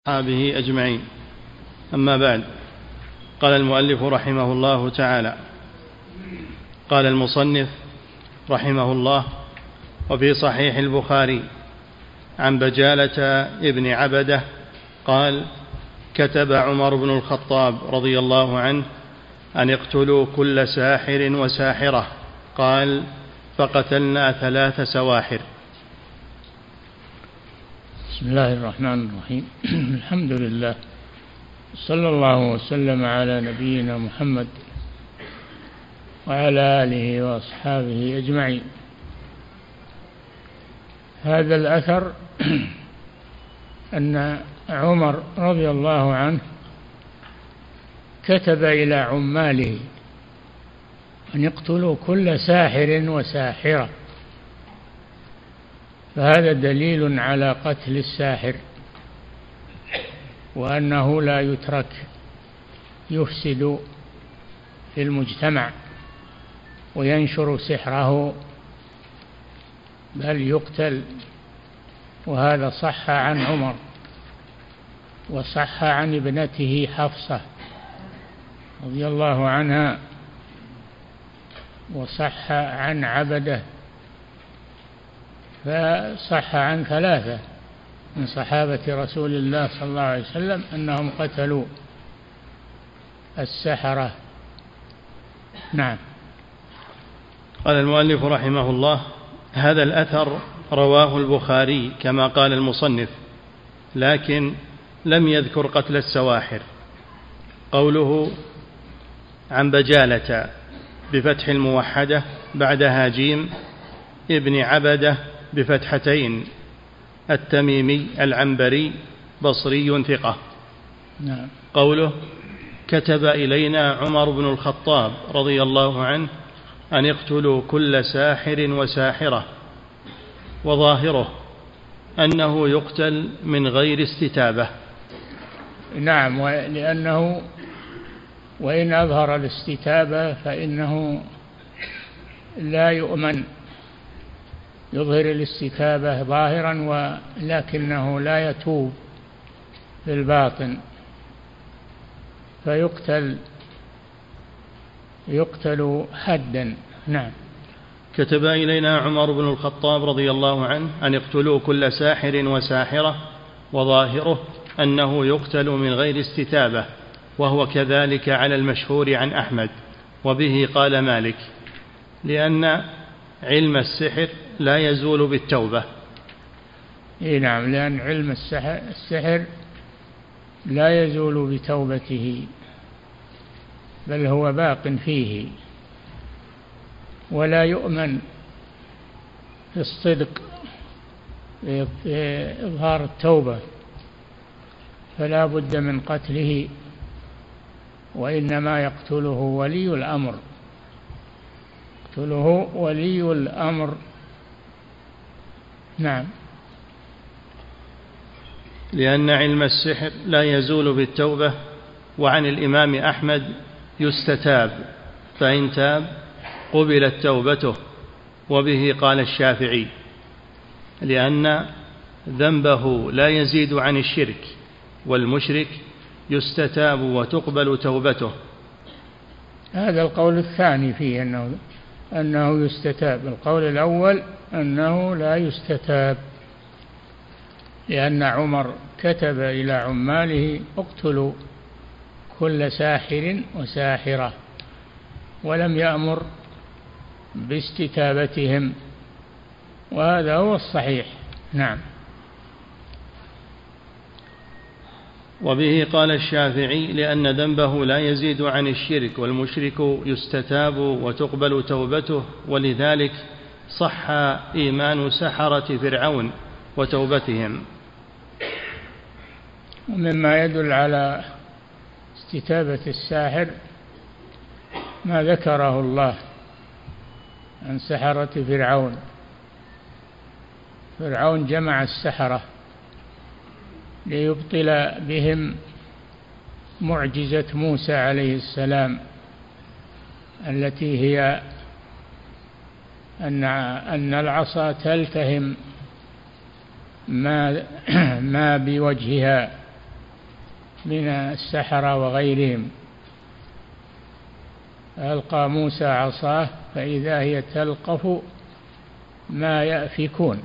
أصحابه أجمعين. أما بعد، قال المؤلف رحمه الله تعالى: قال المصنف رحمه الله: وفي صحيح البخاري عن بجالة ابن عبدة قال: كتب عمر بن الخطاب رضي الله عنه أن اقتلوا كل ساحر وساحرة. قال: فقتلنا 3 سواحر. بسم الله الرحمن الرحيم. الحمد لله، صلى الله وسلم على نبينا محمد وعلى آله وأصحابه أجمعين. هذا الأثر أن عمر رضي الله عنه كتب إلى عماله أن يقتلوا كل ساحر وساحرة، فهذا دليل على قتل الساحر، وأنه لا يترك يفسد في المجتمع وينشر سحره، بل يقتل. وهذا صح عن عمر، وصح عن ابنته حفصة رضي الله عنها، وصح عن عبده، فصح عن 3 من صحابة رسول الله صلى الله عليه وسلم أنهم قتلوا السحرة. نعم. قال المؤلف رحمه الله: هذا الأثر رواه البخاري كما قال المصنف، لكن لم يذكر قتل السواحر. قوله عن بجالة بفتح الموحدة بعدها جيم ابن عبدة بفتحتين التميمي العنبري بصري ثقة. نعم. قوله كتب إلينا عمر بن الخطاب رضي الله عنه أن يقتلوا كل ساحر وساحرة، وظاهره أنه يقتل من غير استتابة. نعم، لأنه وإن أظهر الاستتابة فإنه لا يؤمن، يظهر الاستتابة ظاهرا ولكنه لا يتوب في الباطن، فيقتل حدا. نعم. كتب إلينا عمر بن الخطاب رضي الله عنه أن يقتلوا كل ساحر وساحرة، وظاهره أنه يقتل من غير استتابة، وهو كذلك على المشهور عن أحمد، وبه قال مالك، لأن علم السحر لا يزول بالتوبة. نعم، لأن علم السحر لا يزول بتوبته، بل هو باق فيه، ولا يؤمن في الصدق في إظهار التوبة، فلا بد من قتله، وإنما يقتله ولي الأمر، يقتله ولي الأمر. نعم. لأن علم السحر لا يزول بالتوبة. وعن الإمام أحمد يستتاب، فإن تاب قبلت توبته، وبه قال الشافعي، لأن ذنبه لا يزيد عن الشرك، والمشرك يستتاب وتقبل توبته. هذا القول الثاني فيه أنه يستتاب. القول الأول أنه لا يستتاب، لأن عمر كتب إلى عماله اقتلوا كل ساحر وساحرة، ولم يأمر باستتابتهم، وهذا هو الصحيح. نعم. وبه قال الشافعي، لأن ذنبه لا يزيد عن الشرك، والمشرك يستتاب وتقبل توبته، ولذلك صح إيمان سحرة فرعون وتوبتهم. ومما يدل على استتابة الساحر ما ذكره الله عن سحرة فرعون. فرعون جمع السحرة ليبطل بهم معجزة موسى عليه السلام، التي هي أن العصا تلتهم ما بوجهها من السحرة وغيرهم. ألقى موسى عصاه فإذا هي تلقف ما يأفكون.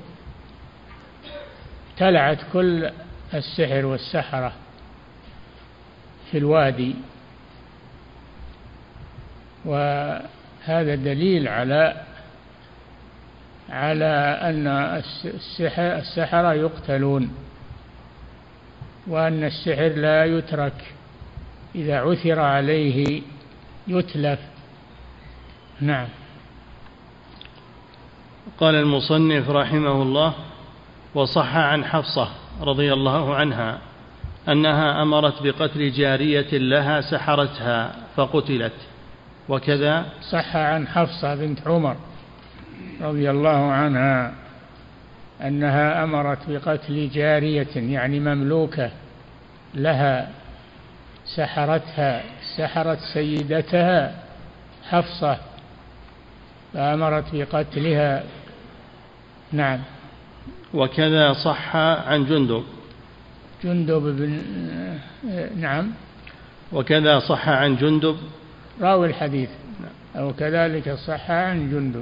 تلعت كل السحر والسحرة في الوادي، وهذا دليل على أن السحرة يقتلون، وأن السحر لا يترك، إذا عثر عليه يتلف. نعم. قال المصنف رحمه الله: وصح عن حفصة رضي الله عنها أنها أمرت بقتل جارية لها سحرتها فقتلت. وكذا صح عن حفصة بنت عمر رضي الله عنها أنها أمرت بقتل جارية يعني مملوكة لها سحرتها، سحرت سيدتها حفصة فأمرت بقتلها. نعم. وكذا صح عن جندب بن نعم. وكذا صح عن جندب راوي الحديث، أو كذلك صح عن جندب.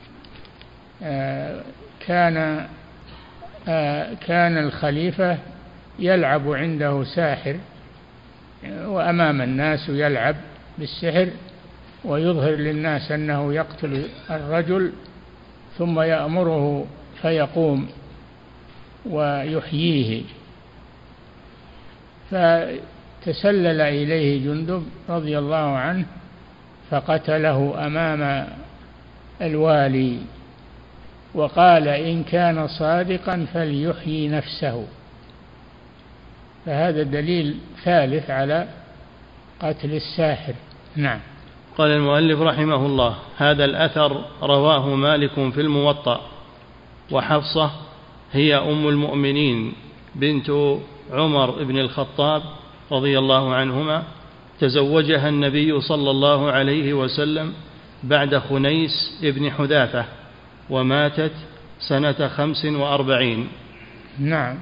كان الخليفة يلعب عنده ساحر، وأمام الناس يلعب بالسحر ويظهر للناس أنه يقتل الرجل، ثم يأمره فيقوم ويحييه. فتسلل إليه جندب رضي الله عنه فقتله أمام الوالي، وقال: إن كان صادقا فليحيي نفسه. فهذا دليل ثالث على قتل الساحر. نعم. قال المؤلف رحمه الله: هذا الأثر رواه مالك في الموطأ، وحفصة هي أم المؤمنين بنت عمر بن الخطاب رضي الله عنهما، تزوجها النبي صلى الله عليه وسلم بعد خنيس بن حذافة، وماتت سنة 45. نعم.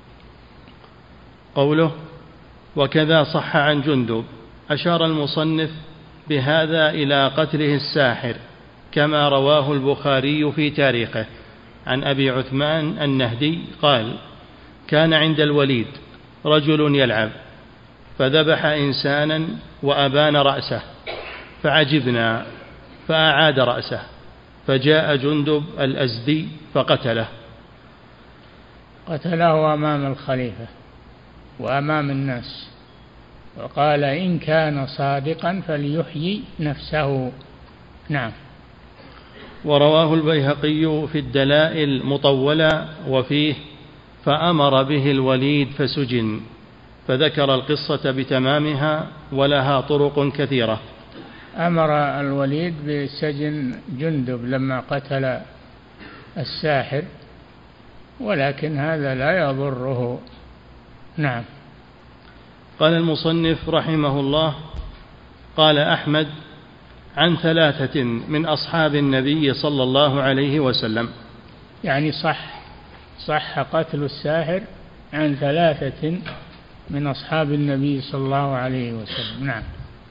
قوله: وكذا صح عن جندب، أشار المصنف بهذا إلى قتله الساحر، كما رواه البخاري في تاريخه عن أبي عثمان النهدي قال: كان عند الوليد رجل يلعب، فذبح إنسانا وأبان رأسه، فعجبنا فأعاد رأسه، فجاء جندب الأزدي فقتله. قتله أمام الخليفة وأمام الناس، وقال: إن كان صادقا فليحيي نفسه. نعم. ورواه البيهقي في الدلائل مطولا، وفيه: فأمر به الوليد فسجن، فذكر القصة بتمامها ولها طرق كثيرة. أمر الوليد بسجن جندب لما قتل الساحر، ولكن هذا لا يضره. نعم. قال المصنف رحمه الله: قال أحمد عن 3 من أصحاب النبي صلى الله عليه وسلم. يعني صح قتل الساحر عن 3 من أصحاب النبي صلى الله عليه وسلم. نعم.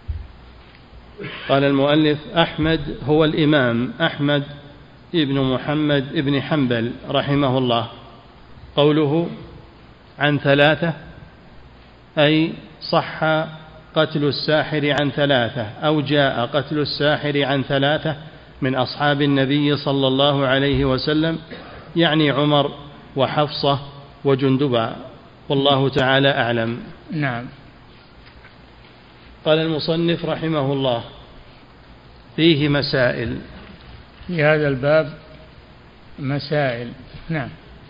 قال المؤلف: أحمد هو الإمام أحمد ابن محمد ابن حنبل رحمه الله. قوله عن 3 أي صح قتل الساحر عن 3، أو جاء قتل الساحر عن 3 من أصحاب النبي صلى الله عليه وسلم، يعني عمر وحفصة وجندبا، والله تعالى أعلم. نعم. قال المصنف رحمه الله: فيه مسائل. في هذا الباب مسائل. نعم.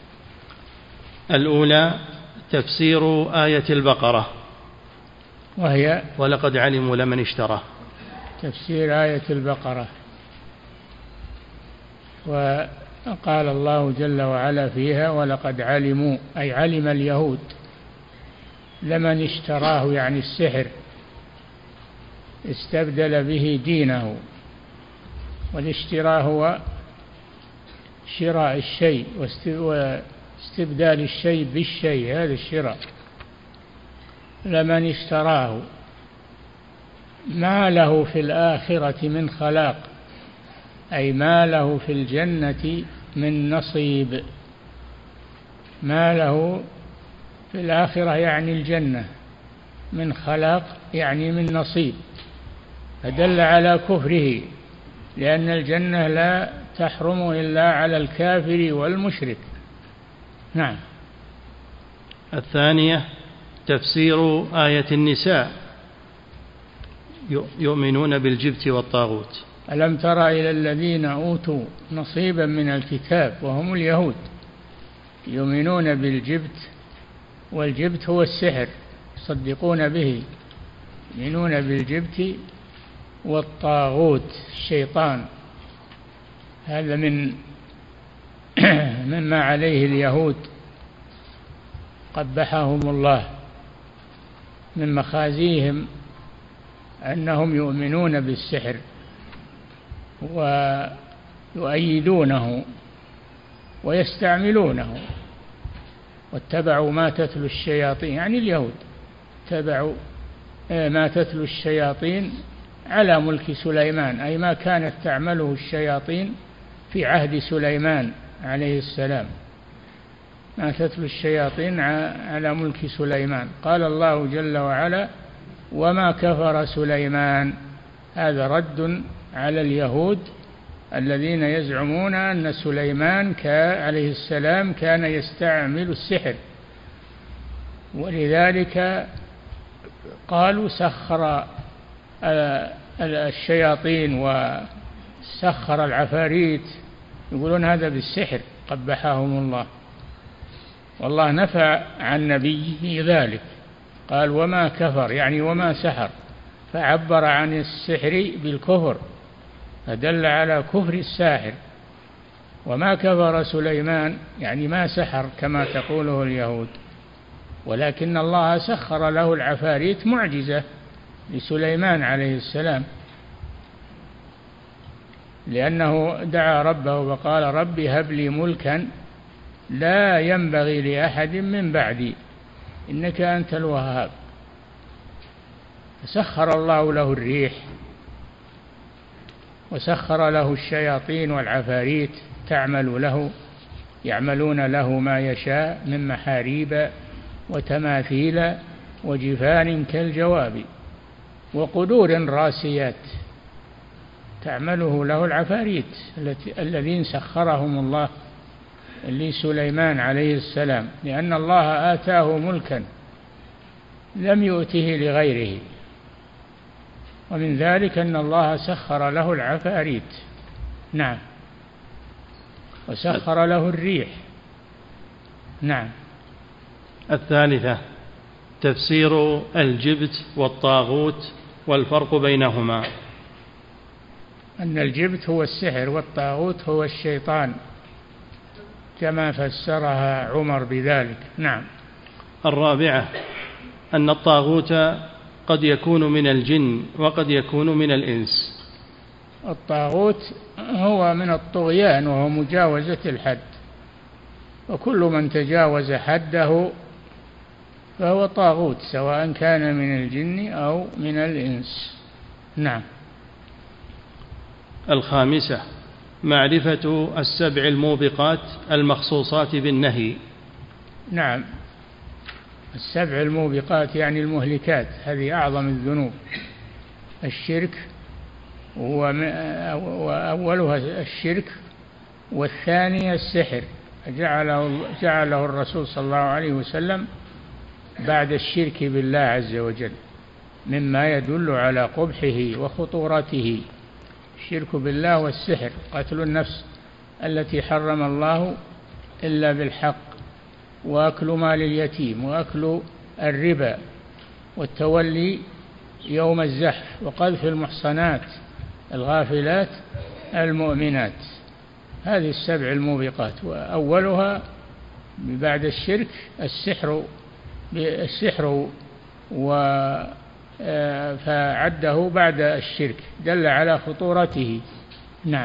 الأولى تفسير آية البقرة، وهي: ولقد علموا لمن اشتراه. تفسير آية البقرة. وقال الله جل وعلا فيها: ولقد علموا، أي علم اليهود لمن اشتراه، يعني السحر، استبدل به دينه. والاشتراء هو شراء الشيء واستبدال الشيء بالشيء، هذا الشراء. لمن اشتراه ما له في الآخرة من خلاق، أي ما له في الجنة من نصيب. ما له في الآخرة يعني الجنة، من خلاق يعني من نصيب، فدل على كفره، لأن الجنة لا تحرم إلا على الكافر والمشرك. نعم. الثانية تفسير آية النساء: يؤمنون بالجبت والطاغوت. ألم تر إلى الذين أوتوا نصيبا من الكتاب وهم اليهود يؤمنون بالجبت، والجبت هو السحر يصدقون به، يؤمنون بالجبت والطاغوت الشيطان. هذا مما عليه اليهود قبحهم الله، من مخازيهم أنهم يؤمنون بالسحر ويؤيدونه ويستعملونه. واتبعوا ما تتلو الشياطين، يعني اليهود اتبعوا ما تتلو الشياطين على ملك سليمان، أي ما كانت تعمله الشياطين في عهد سليمان عليه السلام، ما تتلو الشياطين على ملك سليمان. قال الله جل وعلا: وما كفر سليمان. هذا رد على اليهود الذين يزعمون أن سليمان عليه السلام كان يستعمل السحر، ولذلك قالوا سخر الشياطين وسخر العفاريت، يقولون هذا بالسحر، قبحهم الله. والله نفى عن نبيه ذلك، قال وما كفر يعني وما سحر، فعبر عن السحر بالكفر، فدل على كفر الساحر. وما كفر سليمان يعني ما سحر كما تقوله اليهود، ولكن الله سخر له العفاريت معجزة لسليمان عليه السلام، لأنه دعا ربه وقال: رب هب لي ملكا لا ينبغي لأحد من بعدي إنك أنت الوهاب. فسخر الله له الريح، وسخر له الشياطين والعفاريت يعملون له ما يشاء من محاريب وتماثيل وجفان كالجواب وقدور راسيات، تعمله له العفاريت الذين سخرهم الله لسليمان عليه السلام، لأن الله آتاه ملكا لم يؤته لغيره، ومن ذلك أن الله سخر له العفاريت. نعم. وسخر له الريح. نعم. الثالثة تفسير الجبت والطاغوت والفرق بينهما. أن الجبت هو السحر والطاغوت هو الشيطان، كما فسرها عمر بذلك. نعم. الرابعة أن الطاغوت قد يكون من الجن وقد يكون من الإنس. الطاغوت هو من الطغيان وهو مجاوزة الحد، وكل من تجاوز حده فهو طاغوت، سواء كان من الجن أو من الإنس. نعم. الخامسة معرفة السبع الموبقات المخصوصات بالنهي. نعم. السبع الموبقات يعني المهلكات، هذه أعظم الذنوب، الشرك، وأولها الشرك، والثانية السحر، جعله الرسول صلى الله عليه وسلم بعد الشرك بالله عز وجل مما يدل على قبحه وخطورته. الشرك بالله والسحر، قتل النفس التي حرم الله إلا بالحق، وأكل مال اليتيم، وأكل الربا، والتولي يوم الزحف، وقذف المحصنات الغافلات المؤمنات. هذه السبع الموبقات، وأولها بعد الشرك السحر فعده بعد الشرك، دل على خطورته. نعم.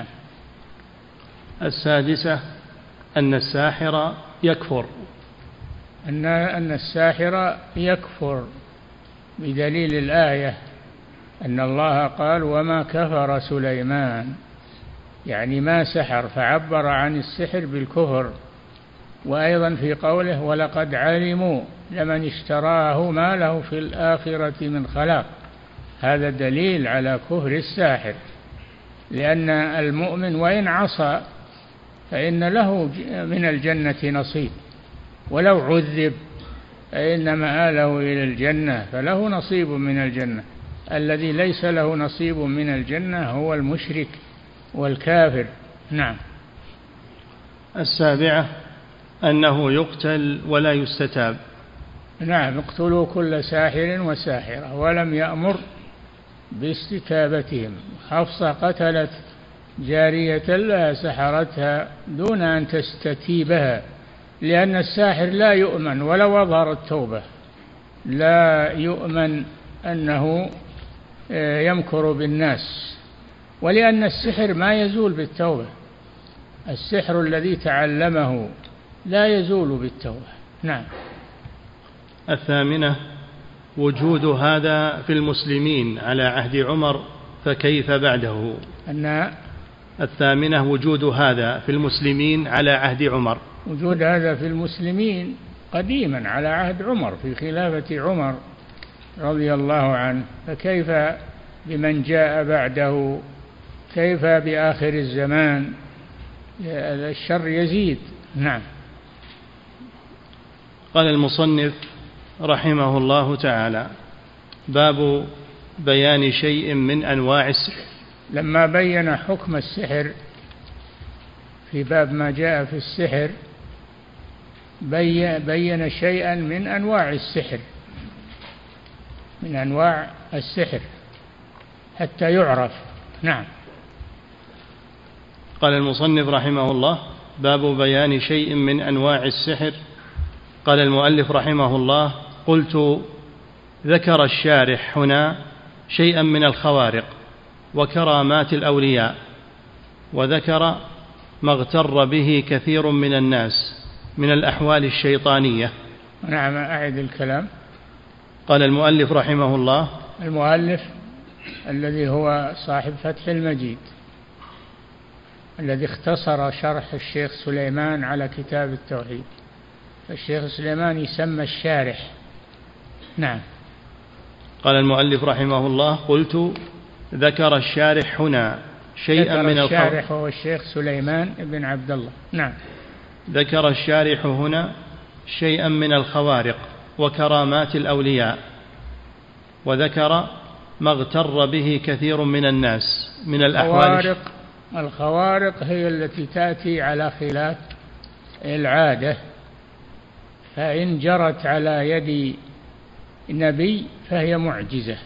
السادسة أن الساحر يكفر. أن الساحر يكفر بدليل الآية أن الله قال وما كفر سليمان، يعني ما سحر، فعبر عن السحر بالكفر. وأيضا في قوله ولقد علموا لمن اشتراه ما له في الآخرة من خلاق، هذا دليل على كفر الساحر، لأن المؤمن وإن عصى فإن له من الجنة نصيب، ولو عذب فإن مآله إلى الجنة، فله نصيب من الجنة. الذي ليس له نصيب من الجنة هو المشرك والكافر. نعم. السابعة أنه يقتل ولا يستتاب. نعم، اقتلوا كل ساحر وساحرة، ولم يأمر باستتابتهم. حفصة قتلت جارية لها سحرتها دون أن تستتيبها، لأن الساحر لا يؤمن ولو أظهر التوبة، لا يؤمن أنه يمكر بالناس، ولأن السحر ما يزول بالتوبة، السحر الذي تعلمه لا يزول بالتوبة. نعم. الثامنة وجود هذا في المسلمين على عهد عمر، فكيف بعده؟ الثامنة وجود هذا في المسلمين على عهد عمر، وجود هذا في المسلمين قديما على عهد عمر في خلافة عمر رضي الله عنه، فكيف بمن جاء بعده؟ كيف بآخر الزمان؟ الشر يزيد. نعم. قال المصنف رحمه الله تعالى باب بيان شيء من أنواع السحر. لما بين حكم السحر في باب ما جاء في السحر بين شيئا من أنواع السحر، من أنواع السحر حتى يعرف. نعم. قال المصنف رحمه الله باب بيان شيء من أنواع السحر. قال المؤلف رحمه الله قلت ذكر الشارح هنا شيئا من الخوارق وكرامات الأولياء، وذكر ما اغتر به كثير من الناس من الأحوال الشيطانية. نعم، أعد الكلام. قال المؤلف رحمه الله، المؤلف الذي هو صاحب فتح المجيد الذي اختصر شرح الشيخ سليمان على كتاب التوحيد، الشيخ سليمان يسمى الشارح. نعم. قال المؤلف رحمه الله قلت ذكر الشارح هنا شيئا من الشارح هو الشيخ سليمان بن عبد الله. نعم. ذكر الشارح هنا شيئا من الخوارق وكرامات الأولياء، وذكر ما اغتر به كثير من الناس من الأحوال. الخوارق هي التي تأتي على خلاف العادة، فإن جرت على يد نبي فهي معجزة،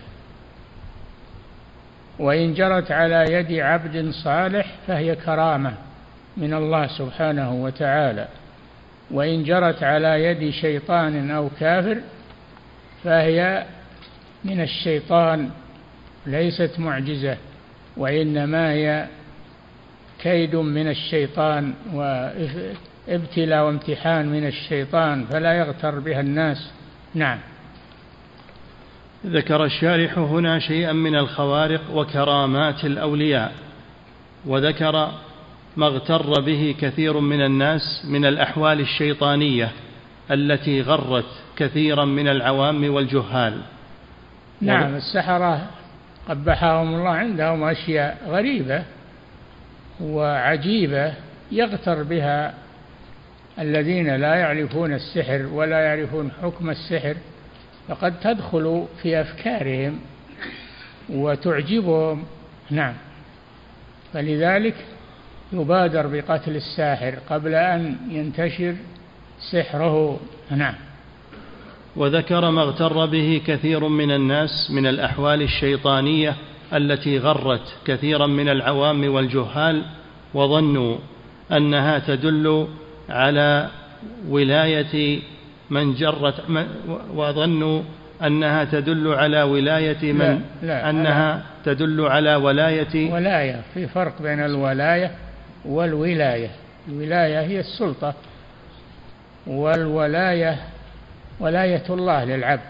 وإن جرت على يد عبد صالح فهي كرامة من الله سبحانه وتعالى، وإن جرت على يد شيطان أو كافر فهي من الشيطان، ليست معجزة، وإنما هي كيد من الشيطان وابتلاء وامتحان من الشيطان، فلا يغتر بها الناس. نعم. ذكر الشارح هنا شيئا من الخوارق وكرامات الأولياء، وذكر ما اغتر به كثير من الناس من الأحوال الشيطانية التي غرت كثيرا من العوام والجهال. نعم. السحرة قبحهم الله عندهم أشياء غريبة وعجيبة يغتر بها الذين لا يعرفون السحر ولا يعرفون حكم السحر، فقد تدخل في أفكارهم وتعجبهم. نعم. فلذلك يبادر بقتل الساحر قبل أن ينتشر سحره. نعم. وذكر ما اغتر به كثير من الناس من الأحوال الشيطانية التي غرت كثيرا من العوام والجهال، وظنوا أنها تدل على ولاية من جرت وظنوا أنها تدل على ولاية من لا أنها تدل على ولاية. في فرق بين الولاية والولاية. الولاية هي السلطة، والولاية ولاية الله للعبد،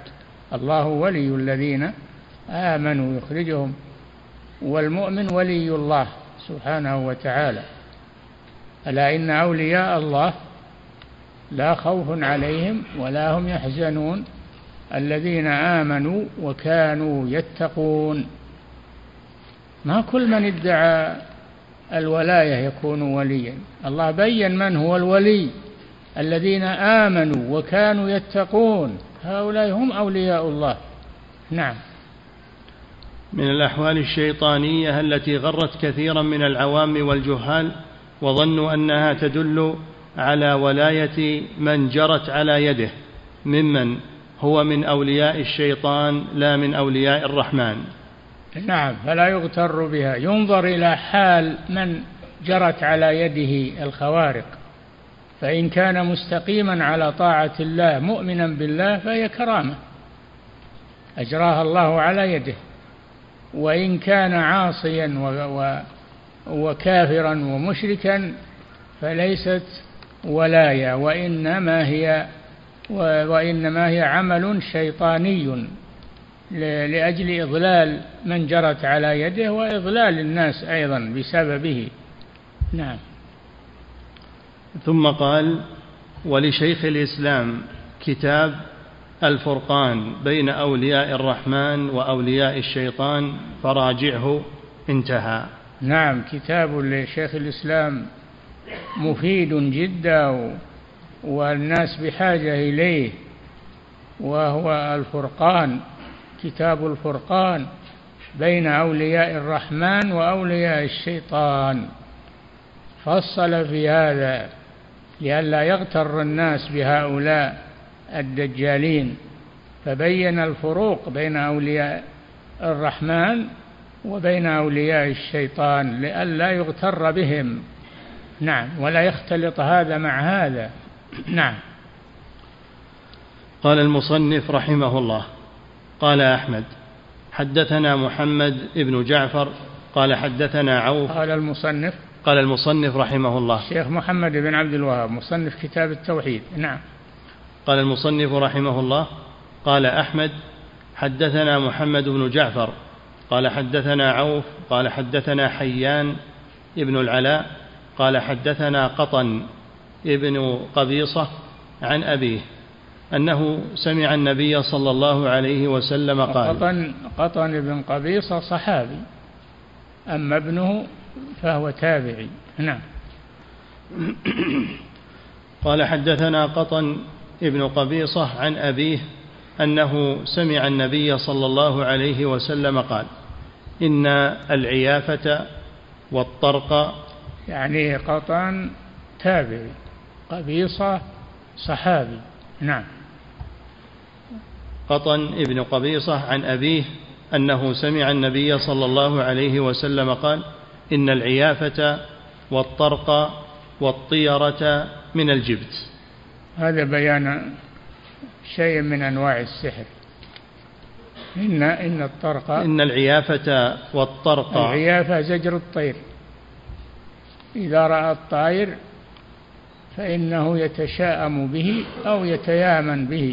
الله ولي الذين آمنوا يخرجهم، والمؤمن ولي الله سبحانه وتعالى. ألا إن أولياء الله لا خوف عليهم ولا هم يحزنون الذين آمنوا وكانوا يتقون. ما كل من ادعى الولاية يكون وليا، الله بين من هو الولي: الذين آمنوا وكانوا يتقون، هؤلاء هم أولياء الله. نعم. من الأحوال الشيطانية التي غرت كثيرا من العوام والجهال وظنوا أنها تدل على ولاية من جرت على يده ممن هو من أولياء الشيطان لا من أولياء الرحمن. نعم، فلا يغتر بها، ينظر إلى حال من جرت على يده الخوارق، فإن كان مستقيما على طاعة الله مؤمنا بالله فهي كرامة أجراها الله على يده، وإن كان عاصيا وكافرا ومشركا فليست ولاية، وإنما هي عمل شيطاني لأجل إضلال من جرت على يده وإضلال الناس أيضا بسببه. نعم. ثم قال: ولشيخ الإسلام كتاب الفرقان بين أولياء الرحمن وأولياء الشيطان فراجعه. انتهى. نعم، كتاب لشيخ الإسلام مفيد جدا والناس بحاجة إليه، وهو الفرقان، كتاب الفرقان بين أولياء الرحمن وأولياء الشيطان، فصل في هذا لئلا يغتر الناس بهؤلاء الدجالين، فبين الفروق بين أولياء الرحمن وبين أولياء الشيطان لئلا يغتر بهم. نعم، ولا يختلط هذا مع هذا. نعم. قال المصنف رحمه الله: قال أحمد: حدثنا محمد بن جعفر قال حدثنا عوف. قال المصنف رحمه الله: الشيخ محمد بن عبد الوهاب مصنف كتاب التوحيد. نعم. قال المصنف رحمه الله: قال أحمد: حدثنا محمد بن جعفر قال حدثنا عوف قال حدثنا حيان ابن العلاء قال حدثنا قطن ابن قبيصة عن أبيه أنه سمع النبي صلى الله عليه وسلم قال. قطن ابن قبيصة صحابي، أما ابنه فهو تابعي. نعم. قال حدثنا قطن ابن قبيصة عن أبيه أنه سمع النبي صلى الله عليه وسلم قال: إن العيافة والطرق. يعني قطن تابعي، قبيصة صحابي. نعم. قطن ابن قبيصة عن أبيه أنه سمع النبي صلى الله عليه وسلم قال: إن العيافة والطرق والطيرة من الجبت. هذا بيان شيء من أنواع السحر. إن الطرق، إن العيافة والطرق. العيافة زجر الطير، إذا رأى الطائر فإنه يتشاءم به أو يتيامن به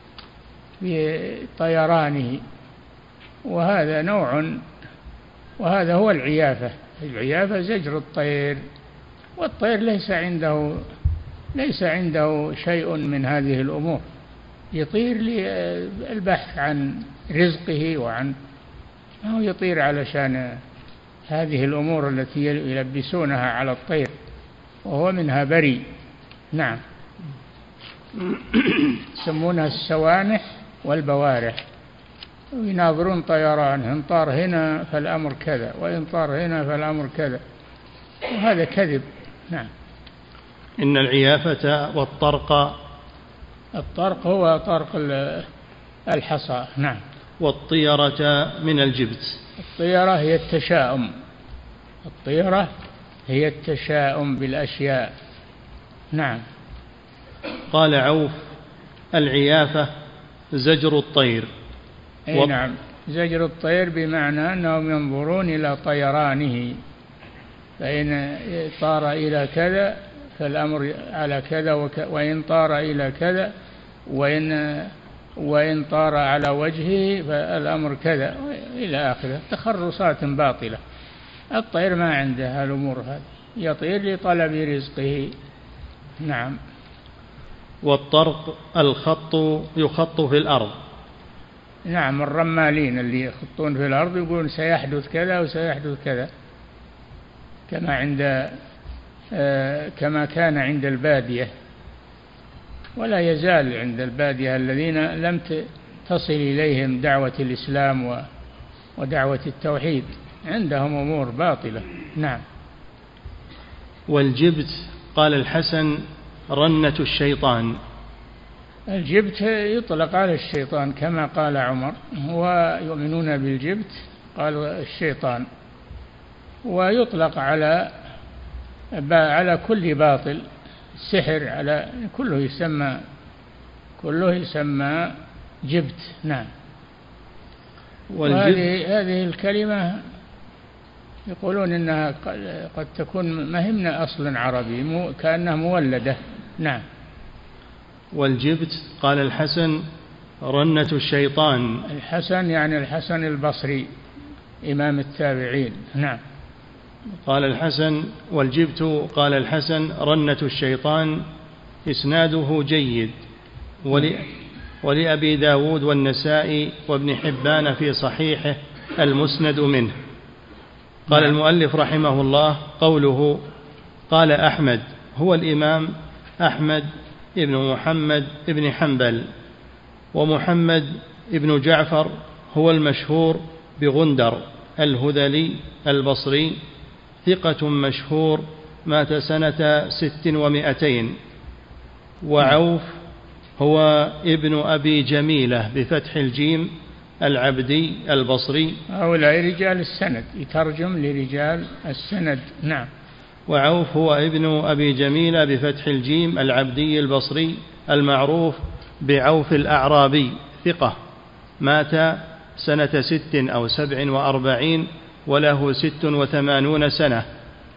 بطيرانه، وهذا نوع، وهذا هو العيافة. العيافة زجر الطير، والطير ليس عنده شيء من هذه الأمور، يطير للبحث عن رزقه أو يطير علشان هذه الأمور التي يلبسونها على الطير، وهو منها بريء. نعم. يسمونها السوانح والبوارح، ويناظرون طيران، إن طار هنا فالأمر كذا، وإن طار هنا فالأمر كذا، وهذا كذب. نعم. إن العيافة والطرق. الطرق هو طرق الحصى. نعم. والطيرة من الجبت. الطيرة هي التشاؤم، الطيرة هي التشاؤم بالأشياء. نعم. قال عوف: العيافة زجر الطير. نعم، زجر الطير بمعنى أنهم ينظرون إلى طيرانه، فإن طار إلى كذا فالأمر على كذا، وإن طار إلى كذا، وإن وإن طار على وجهه فالأمر كذا إلى آخره، تخرصات باطلة. الطير ما عنده الأمور هذه، يطير لطلب رزقه. نعم. والطرق الخط يخط في الأرض. نعم، الرمالين اللي يخطون في الأرض يقولون سيحدث كذا وسيحدث كذا، كما كان عند البادية، ولا يزال عند البادية الذين لم تصل إليهم دعوة الإسلام ودعوة التوحيد، عندهم أمور باطلة. نعم. والجبت قال الحسن رنة الشيطان. الجبت يطلق على الشيطان كما قال عمر، ويؤمنون بالجبت قال الشيطان، ويطلق على كل باطل، السحر، على كله يسمى جبت. نعم. هذه الكلمة يقولون إنها قد تكون ما هي من أصل عربي، كأنها مولدة. نعم. والجبت قال الحسن رنة الشيطان. الحسن يعني الحسن البصري إمام التابعين. نعم. قال الحسن والجبت قال الحسن رنة الشيطان، إسناده جيد. ولأبي داود والنسائي وابن حبان في صحيحه المسند منه. قال المؤلف رحمه الله: قوله قال أحمد هو الإمام أحمد ابن محمد ابن حنبل، ومحمد ابن جعفر هو المشهور بغندر الهذلي البصري، ثقة مشهور، مات سنة 600. وعوف هو ابن أبي جميلة بفتح الجيم العبدي البصري. هؤلاء رجال السند، يترجم لرجال السند. نعم. وعوف هو ابن أبي جميلة بفتح الجيم العبدي البصري المعروف بعوف الأعرابي، ثقة، مات سنة 6 أو 47 وله 86 سنة.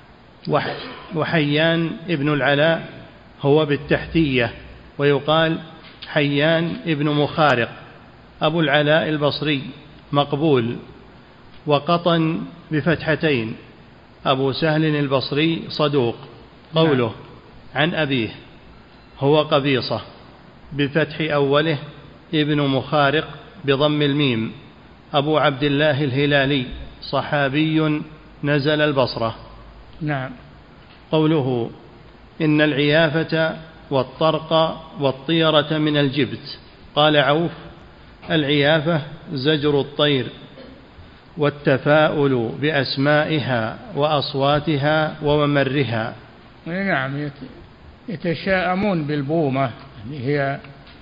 وحيان ابن العلاء هو بالتحتية، ويقال حيان ابن مخارق، أبو العلاء البصري، مقبول. وقطن بفتحتين، أبو سهل البصري، صدوق. قوله عن أبيه هو قبيصة بفتح أوله، ابن مخارق بضم الميم، أبو عبد الله الهلالي، صحابي نزل البصرة. نعم. قوله إن العيافة والطرق والطيرة من الجبت. قال عوف العيافة زجر الطير، والتفاؤل بأسمائها وأصواتها وممرها. نعم، يتشاءمون بالبومة اللي هي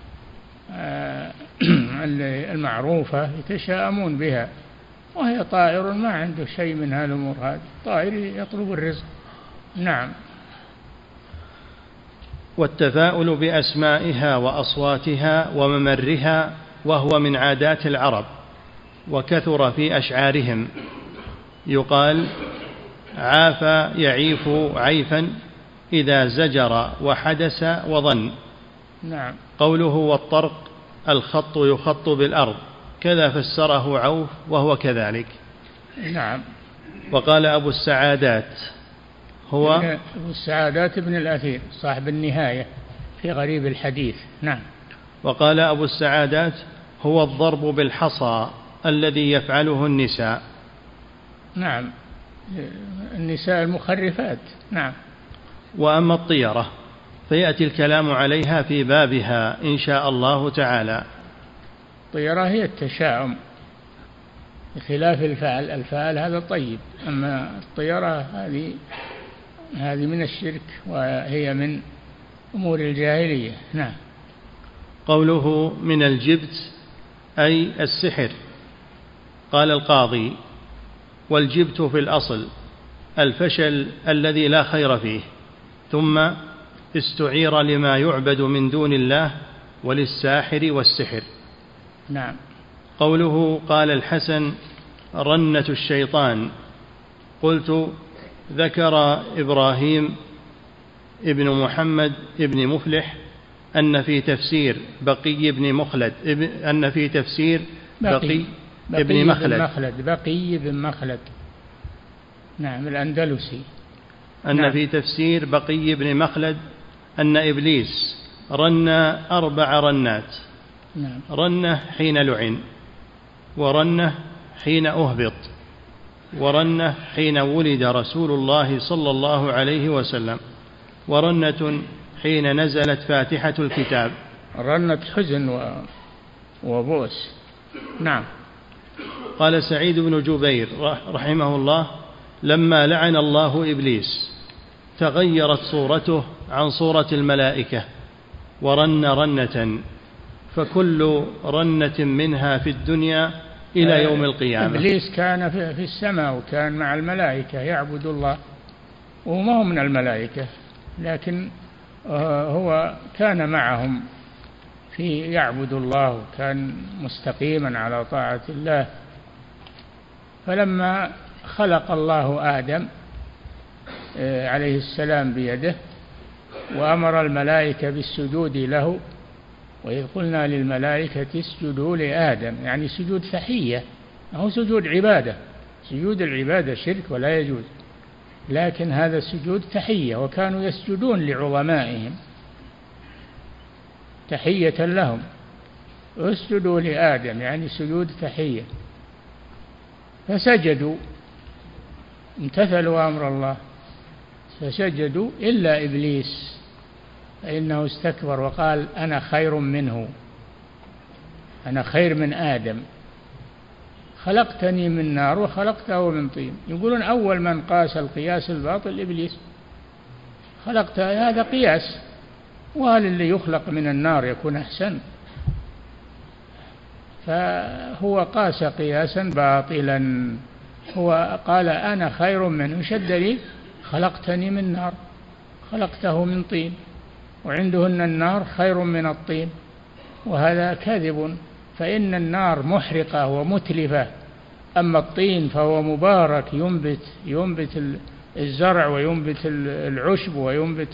المعروفة، يتشاءمون بها، وهي طائر ما عنده شيء من هالأمور هذه، طائر يطلب الرزق. نعم. والتفاؤل بأسمائها وأصواتها وممرها، وهو من عادات العرب، وكثر في أشعارهم. يقال عاف يعيف عيفا إذا زجر وحدث وظن. نعم. قوله والطرق الخط يخط بالأرض، كذا فسره عوف وهو كذلك. نعم. وقال أبو السعادات هو أبو السعادات ابن الأثير صاحب النهاية في غريب الحديث. نعم. وقال أبو السعادات هو الضرب بالحصى الذي يفعله النساء. نعم، النساء المخرفات. نعم. وأما الطيرة فيأتي الكلام عليها في بابها إن شاء الله تعالى. الطيرة هي التشاؤم بخلاف الفعل هذا طيب، أما الطيرة هذه من الشرك، وهي من أمور الجاهلية. نعم. قوله من الجبت أي السحر. قال القاضي والجبت في الأصل الفشل الذي لا خير فيه، ثم استعير لما يعبد من دون الله وللساحر والسحر. نعم. قوله قال الحسن رنة الشيطان. قلت ذكر إبراهيم ابن محمد ابن مفلح أن في تفسير بقي بن مخلد أن في تفسير بقي بن مخلد نعم الأندلسي. أن في تفسير بقي بن مخلد أن إبليس رن 4 رنات. نعم. رنة حين لعن، ورنة حين أهبط، ورنة حين ولد رسول الله صلى الله عليه وسلم، ورنة حين نزلت فاتحة الكتاب. رنة حزن وبؤس. نعم. قال سعيد بن جبير رحمه الله: لما لعن الله إبليس تغيرت صورته عن صورة الملائكة، ورن رنة، فكل رنة منها في الدنيا إلى يوم القيامة. إبليس كان في السماء وكان مع الملائكة يعبد الله، وما هو من الملائكة، لكن هو كان معهم في يعبد الله، وكان مستقيما على طاعة الله. فلما خلق الله آدم عليه السلام بيده، وأمر الملائكة بالسجود له، وإذ قلنا للملائكة اسجدوا لآدم، يعني سجود تحية، هو سجود عبادة. سجود العبادة شرك ولا يجوز، لكن هذا سجود تحية، وكانوا يسجدون لعظمائهم تحية لهم. اسجدوا لآدم يعني سجود تحية، فسجدوا، امتثلوا أمر الله فسجدوا إلا إبليس، فإنه استكبر وقال أنا خير منه، أنا خير من آدم، خلقتني من نار وخلقته من طين. يقولون أول من قاس القياس الباطل إبليس، خلقت هذا قياس، وهل اللي يخلق من النار يكون أحسن؟ فهو قاس قياسا باطلا، هو قال أنا خير منه. شد لي خلقتني من نار خلقته من طين، وعندهن النار خير من الطين، وهذا كذب، فإن النار محرقة ومتلفة، أما الطين فهو مبارك، ينبت الزرع وينبت العشب وينبت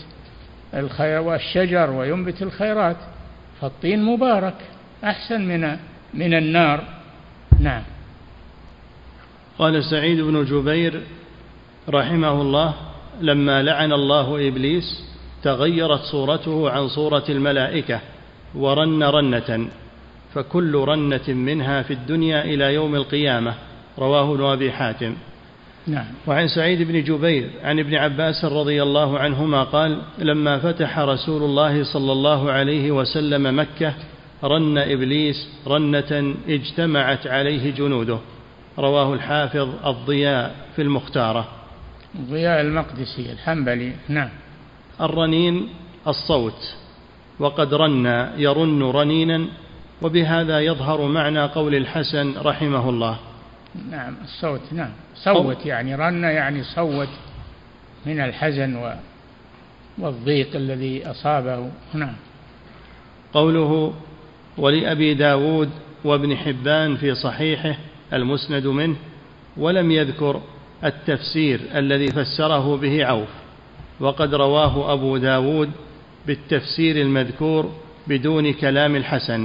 والشجر وينبت الخيرات، فالطين مبارك أحسن من النار. نعم. قال سعيد بن جبير رحمه الله: لما لعن الله إبليس تغيرت صورته عن صورة الملائكة، ورن رنة، فكل رنة منها في الدنيا إلى يوم القيامة. رواه ابن أبي حاتم. نعم. وعن سعيد بن جبير عن ابن عباس رضي الله عنهما قال: لما فتح رسول الله صلى الله عليه وسلم مكة رن إبليس رنة اجتمعت عليه جنوده. رواه الحافظ الضياء في المختارة. ضياء المقدسي الحنبلي. نعم. الرنين الصوت، وقد رن يرن رنينا، وبهذا يظهر معنى قول الحسن رحمه الله. نعم الصوت. نعم صوت يعني رن يعني صوت من الحزن والضيق الذي أصابه. نعم. قوله: ولأبي داود وابن حبان في صحيحه المسند منه، ولم يذكر التفسير الذي فسره به عوف، وقد رواه أبو داود بالتفسير المذكور بدون كلام الحسن.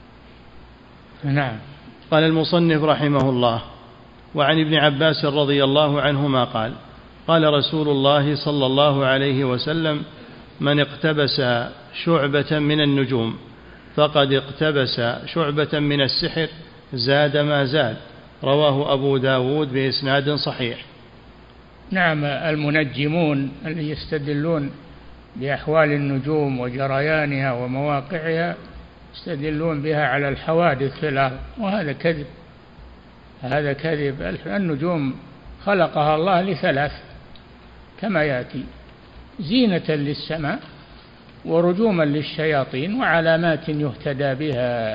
نعم. قال المصنف رحمه الله: وعن ابن عباس رضي الله عنهما قال: قال رسول الله صلى الله عليه وسلم: من اقتبس شعبة من النجوم فقد اقتبس شعبة من السحر زاد ما زاد. رواه أبو داود بإسناد صحيح. نعم. المنجمون اللي يستدلون بأحوال النجوم وجريانها ومواقعها يستدلون بها على الحوادث في الأرض، وهذا كذب. هذا كذب. النجوم خلقها الله لثلاث كما يأتي: زينة للسماء، ورجوما للشياطين، وعلامات يهتدى بها.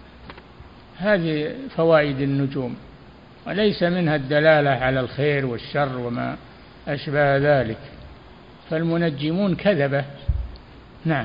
هذه فوائد النجوم، وليس منها الدلالة على الخير والشر وما أشبه ذلك، فالمنجمون كذبة. نعم.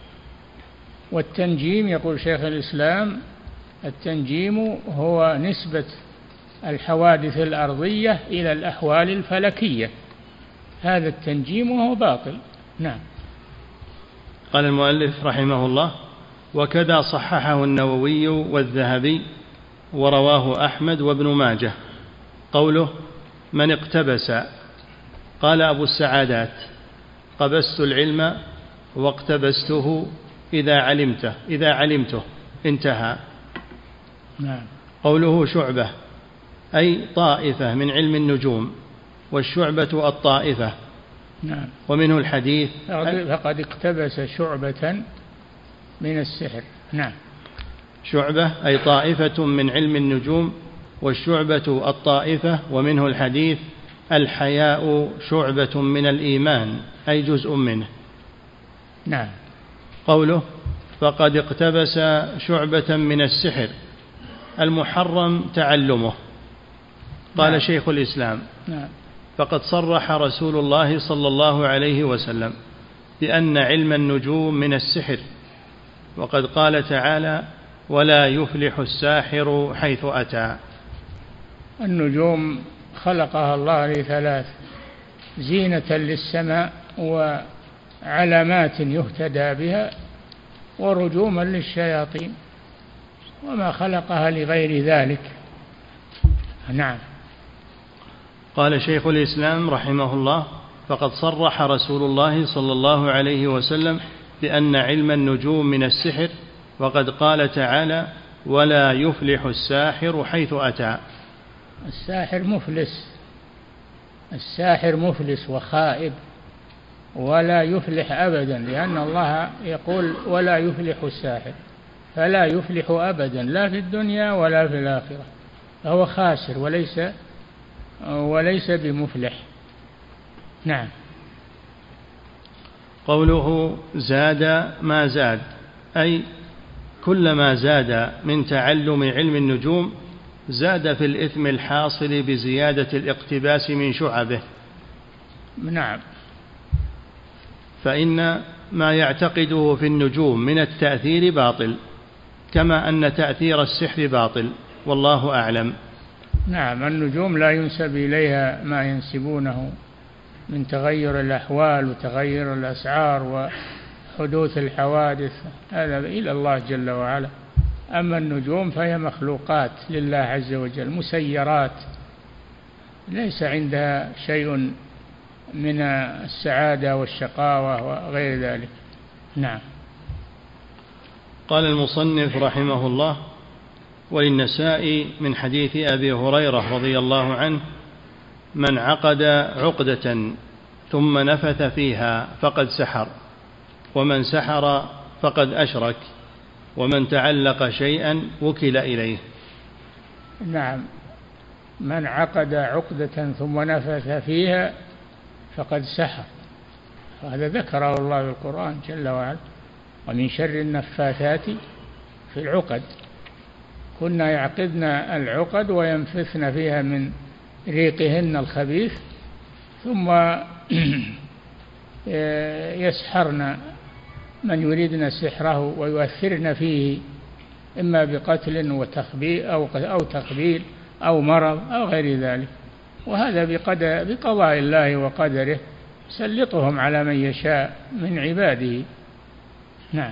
والتنجيم يقول شيخ الإسلام: التنجيم هو نسبة الحوادث الأرضية إلى الأحوال الفلكية، هذا التنجيم وهو باطل. نعم. قال المؤلف رحمه الله: وكذا صححه النووي والذهبي ورواه أحمد وابن ماجه. قوله: من اقتبس. قال أبو السعادات: قبست العلم واقتبسته إذا علمته انتهى. نعم. قوله: شعبة أي طائفة من علم النجوم، والشعبة الطائفة. نعم. ومنه الحديث: فقد اقتبس شعبة من السحر. نعم. شعبة أي طائفة من علم النجوم، والشعبة الطائفة. ومنه الحديث: الحياء شعبة من الإيمان أي جزء منه. نعم. قوله: فقد اقتبس شعبة من السحر، المحرم تعلمه. قال نعم. شيخ الإسلام: نعم. فقد صرح رسول الله صلى الله عليه وسلم بأن علم النجوم من السحر، وقد قال تعالى: ولا يفلح الساحر حيث أتى. النجوم خلقها الله لثلاث: زينة للسماء، وعلامات يهتدى بها، ورجوما للشياطين، وما خلقها لغير ذلك. نعم. قال شيخ الإسلام رحمه الله: فقد صرح رسول الله صلى الله عليه وسلم بأن علم النجوم من السحر، وقد قال تعالى: ولا يفلح الساحر حيث أتى. الساحر مفلس وخائب، ولا يفلح أبدا، لأن الله يقول: ولا يفلح الساحر، فلا يفلح أبدا، لا في الدنيا ولا في الآخرة، فهو خاسر وليس بمفلح. نعم. قوله: زاد ما زاد أي كلما زاد من تعلم علم النجوم زاد في الإثم الحاصل بزيادة الاقتباس من شعبه. نعم. فإن ما يعتقده في النجوم من التأثير باطل، كما أن تأثير السحر باطل، والله أعلم. نعم. النجوم لا ينسب إليها ما ينسبونه من تغير الأحوال وتغير الأسعار وحدوث الحوادث، هذا إلى الله جل وعلا. أما النجوم فهي مخلوقات لله عز وجل، مسيرات، ليس عندها شيء من السعادة والشقاوة وغير ذلك. نعم. قال المصنف رحمه الله: وللنسائي من حديث أبي هريرة رضي الله عنه: من عقد عقدة ثم نفث فيها فقد سحر، ومن سحر فقد أشرك، ومن تعلق شيئا وكل إليه. نعم. من عقد عقدة ثم نفث فيها فقد سحر، هذا ذكره الله في القرآن جل وعلا: ومن شر النفاثات في العقد. كنا يعقدن العقد وينفثن فيها من ريقهن الخبيث، ثم يسحرن من يريدن سحره ويؤثرن فيه، إما بقتل وتخبيء أو تخبيل أو مرض أو غير ذلك، وهذا بقضاء الله وقدره، سلطهم على من يشاء من عباده. نعم.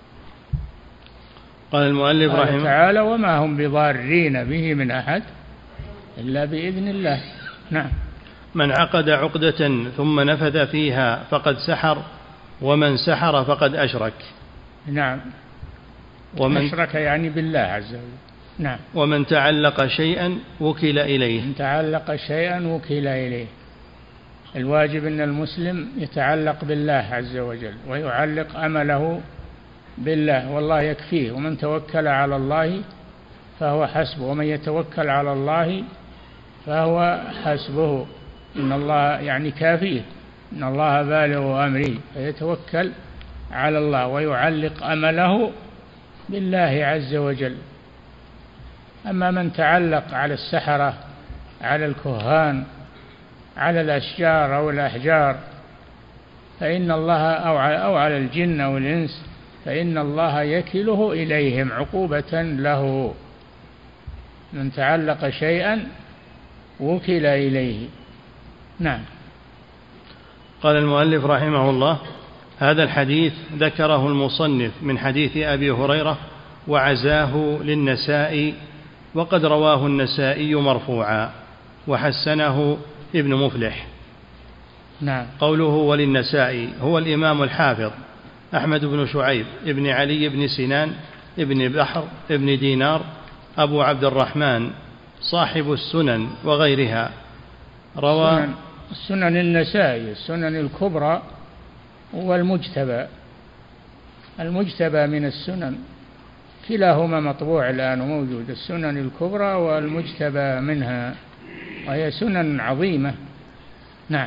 قال المؤلف رحمه الله تعالى: وما هم بضارين به من أحد إلا بإذن الله. نعم. من عقد عقدة ثم نفث فيها فقد سحر، ومن سحر فقد أشرك. نعم. أشرك يعني بالله عز وجل. نعم. ومن تعلق شيئا وكل إليه. من تعلق شيئا وكل إليه. الواجب أن المسلم يتعلق بالله عز وجل ويعلق أمله بالله، والله يكفيه، ومن توكل على الله فهو حسبه، ومن يتوكل على الله فهو حسبه، إن الله يعني كافيه، إن الله بالغ أمره، فيتوكل على الله ويعلق أمله بالله عز وجل. أما من تعلق على السحرة، على الكهان، على الأشجار أو الأحجار، فإن الله أو على الجن أو الإنس، فإن الله يكله إليهم عقوبة له. من تعلق شيئا وكل إليه. نعم. قال المؤلف رحمه الله: هذا الحديث ذكره المصنف من حديث أبي هريرة وعزاه للنسائي، وقد رواه النسائي مرفوعا وحسنه ابن مفلح. نعم. قوله وللنسائي هو الإمام الحافظ أحمد بن شعيب ابن علي بن سنان ابن بحر ابن دينار أبو عبد الرحمن صاحب السنن وغيرها. روى السنن النسائي، السنن الكبرى والمجتبى، المجتبى من السنن كلاهما مطبوع الآن وموجود، السنن الكبرى والمجتبى منها، وهي سنن عظيمة. نعم.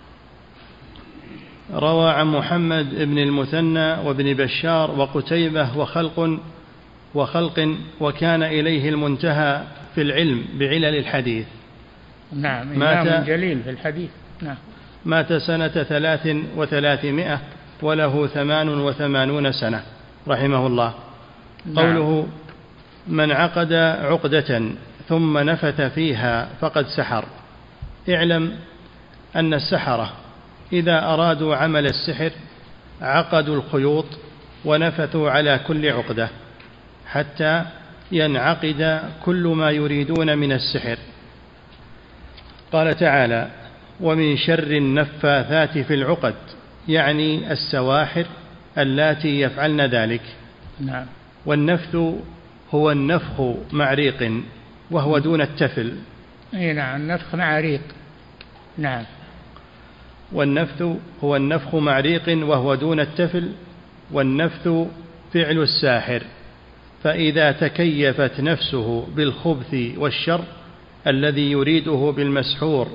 روى عن محمد بن المثنى وابن بشار وقتيبة وخلق وكان إليه المنتهى في العلم بعلل الحديث. نعم، إمام جليل في الحديث. نعم. مات سنة 300 وله 88 سنة رحمه الله. نعم. قوله من عقد عقدة ثم نفث فيها فقد سحر. اعلم أن السحرة إذا أرادوا عمل السحر عقدوا الخيوط ونفثوا على كل عقدة حتى ينعقد كل ما يريدون من السحر. قال تعالى ومن شر النفاثات في العقد، يعني السواحر اللاتي يفعلن ذلك. نعم. والنفث هو النفخ مع ريق وهو دون التفل. أي نعم، النفخ مع ريق. نعم. والنفث هو النفخ مع ريق وهو دون التفل. والنفث فعل الساحر، فإذا تكيفت نفسه بالخبث والشر الذي يريده بالمسحور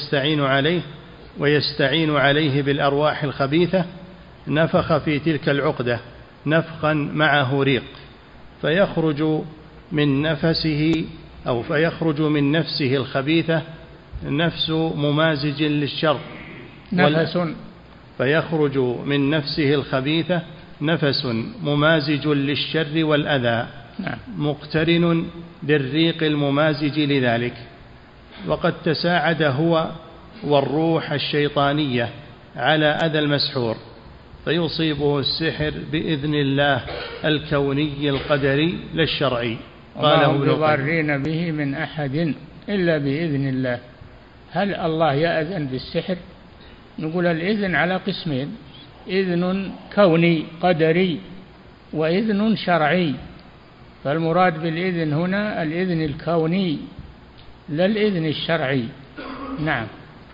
ويستعين عليه بالأرواح الخبيثة نفخ في تلك العقدة نفخا معه ريق، فيخرج من نفسه الخبيثة نفس ممازج للشر فيخرج من نفسه الخبيثة نفس ممازج للشر والأذى مقترن بالريق الممازج لذلك. وقد تساعد هو والروح الشيطانية على أذى المسحور فيصيبه السحر بإذن الله الكوني القدري لا الشرعي. قاله ابن القيم به من أحد إلا بإذن الله. هل الله يأذن بالسحر؟ نقول الإذن على قسمين: إذن كوني قدري وإذن شرعي. فالمراد بالإذن هنا الإذن الكوني لا الإذن الشرعي. نعم.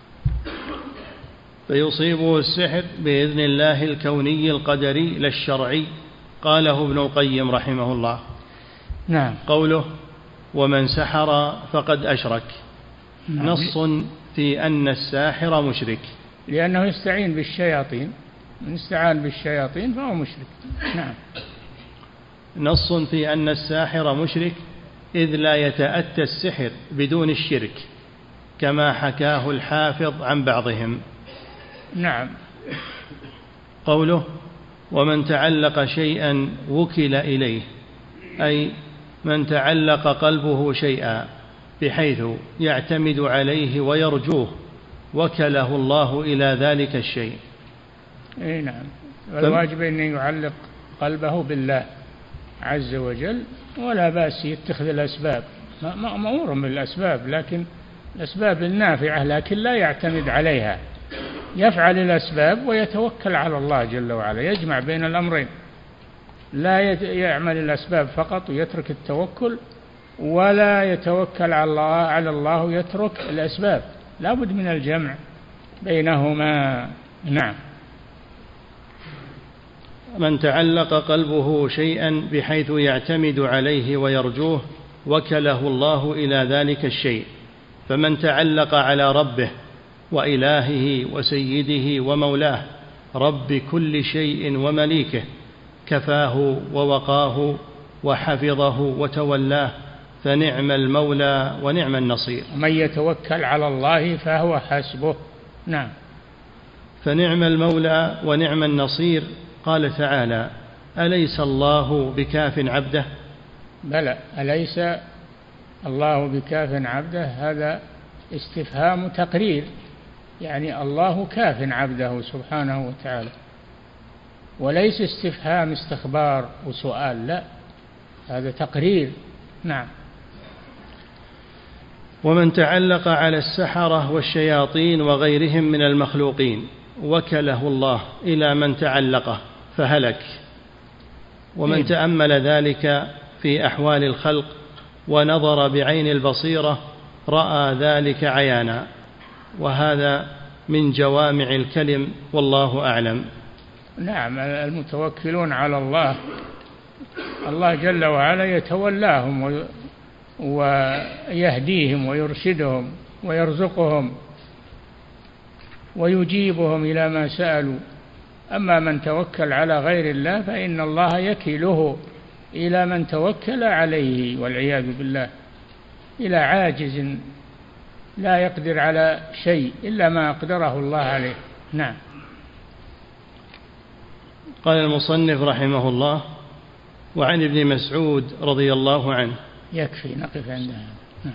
فيصيبه السحر بإذن الله الكوني القدري لا الشرعي. قاله ابن القيم رحمه الله. نعم. قوله ومن سحر فقد أشرك. نعم. نص في أن الساحر مشرك، لأنه يستعين بالشياطين، من استعان بالشياطين فهو مشرك. نعم. نص في أن الساحر مشرك إذ لا يتأتى السحر بدون الشرك كما حكاه الحافظ عن بعضهم. نعم. قوله ومن تعلق شيئا وكل إليه، أي من تعلق قلبه شيئا بحيث يعتمد عليه ويرجوه وكله الله إلى ذلك الشيء. أي نعم. والواجب أن يعلق قلبه بالله عز وجل، ولا بأس يتخذ الأسباب، مأمور بالأسباب، لكن الأسباب النافعة، لكن لا يعتمد عليها، يفعل الأسباب ويتوكل على الله جل وعلا، يجمع بين الأمرين، لا يعمل الأسباب فقط ويترك التوكل، ولا يتوكل على الله ويترك الأسباب، لا بد من الجمع بينهما. نعم. من تعلق قلبه شيئا بحيث يعتمد عليه ويرجوه وكله الله إلى ذلك الشيء. فمن تعلق على ربه وإلهه وسيده ومولاه رب كل شيء ومليكه كفاه ووقاه وحفظه وتولاه فنعم المولى ونعم النصير. من يتوكل على الله فهو حسبه. نعم. فنعم المولى ونعم النصير. قال تعالى أليس الله بكاف عبده؟ بلى، أليس الله بكاف عبده، هذا استفهام تقرير، يعني الله كاف عبده سبحانه وتعالى. وليس استفهام استخبار وسؤال، لا، هذا تقرير. نعم. ومن تعلق على السحرة والشياطين وغيرهم من المخلوقين وكله الله إلى من تعلقه فهلك. ومن تأمل ذلك في أحوال الخلق ونظر بعين البصيرة رأى ذلك عيانا، وهذا من جوامع الكلم، والله أعلم. نعم، المتوكلون على الله، الله جل وعلا يتولاهم ويهديهم ويرشدهم ويرزقهم ويجيبهم إلى ما سألوا. أما من توكل على غير الله فإن الله يكله إلى من توكل عليه والعياذ بالله، إلى عاجز لا يقدر على شيء إلا ما أقدره الله عليه. نعم. قال المصنف رحمه الله: وعن ابن مسعود رضي الله عنه. يكفي نقف عندها. نعم.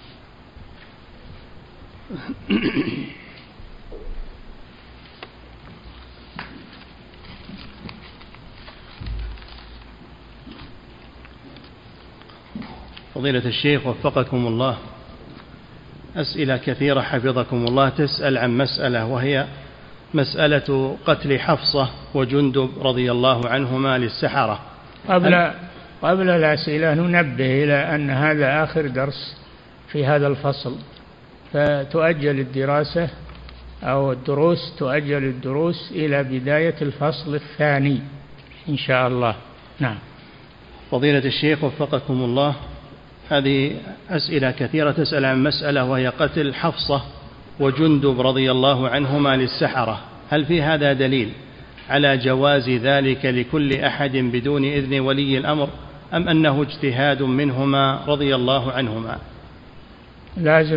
فضيلة الشيخ وفقكم الله، أسئلة كثيرة حفظكم الله تسأل عن مسألة، وهي مسألة قتل حفصة وجندب رضي الله عنهما للسحرة. قبل الأسئلة ننبه إلى أن هذا آخر درس في هذا الفصل، فتؤجل الدراسة أو الدروس، تؤجل الدروس إلى بداية الفصل الثاني إن شاء الله. نعم. فضيلة الشيخ وفقكم الله، هذه أسئلة كثيرة تسأل عن مسألة، وهي قتل حفصة وجندب رضي الله عنهما للسحرة. هل في هذا دليل على جواز ذلك لكل أحد بدون إذن ولي الأمر، أم أنه اجتهاد منهما رضي الله عنهما؟ لازم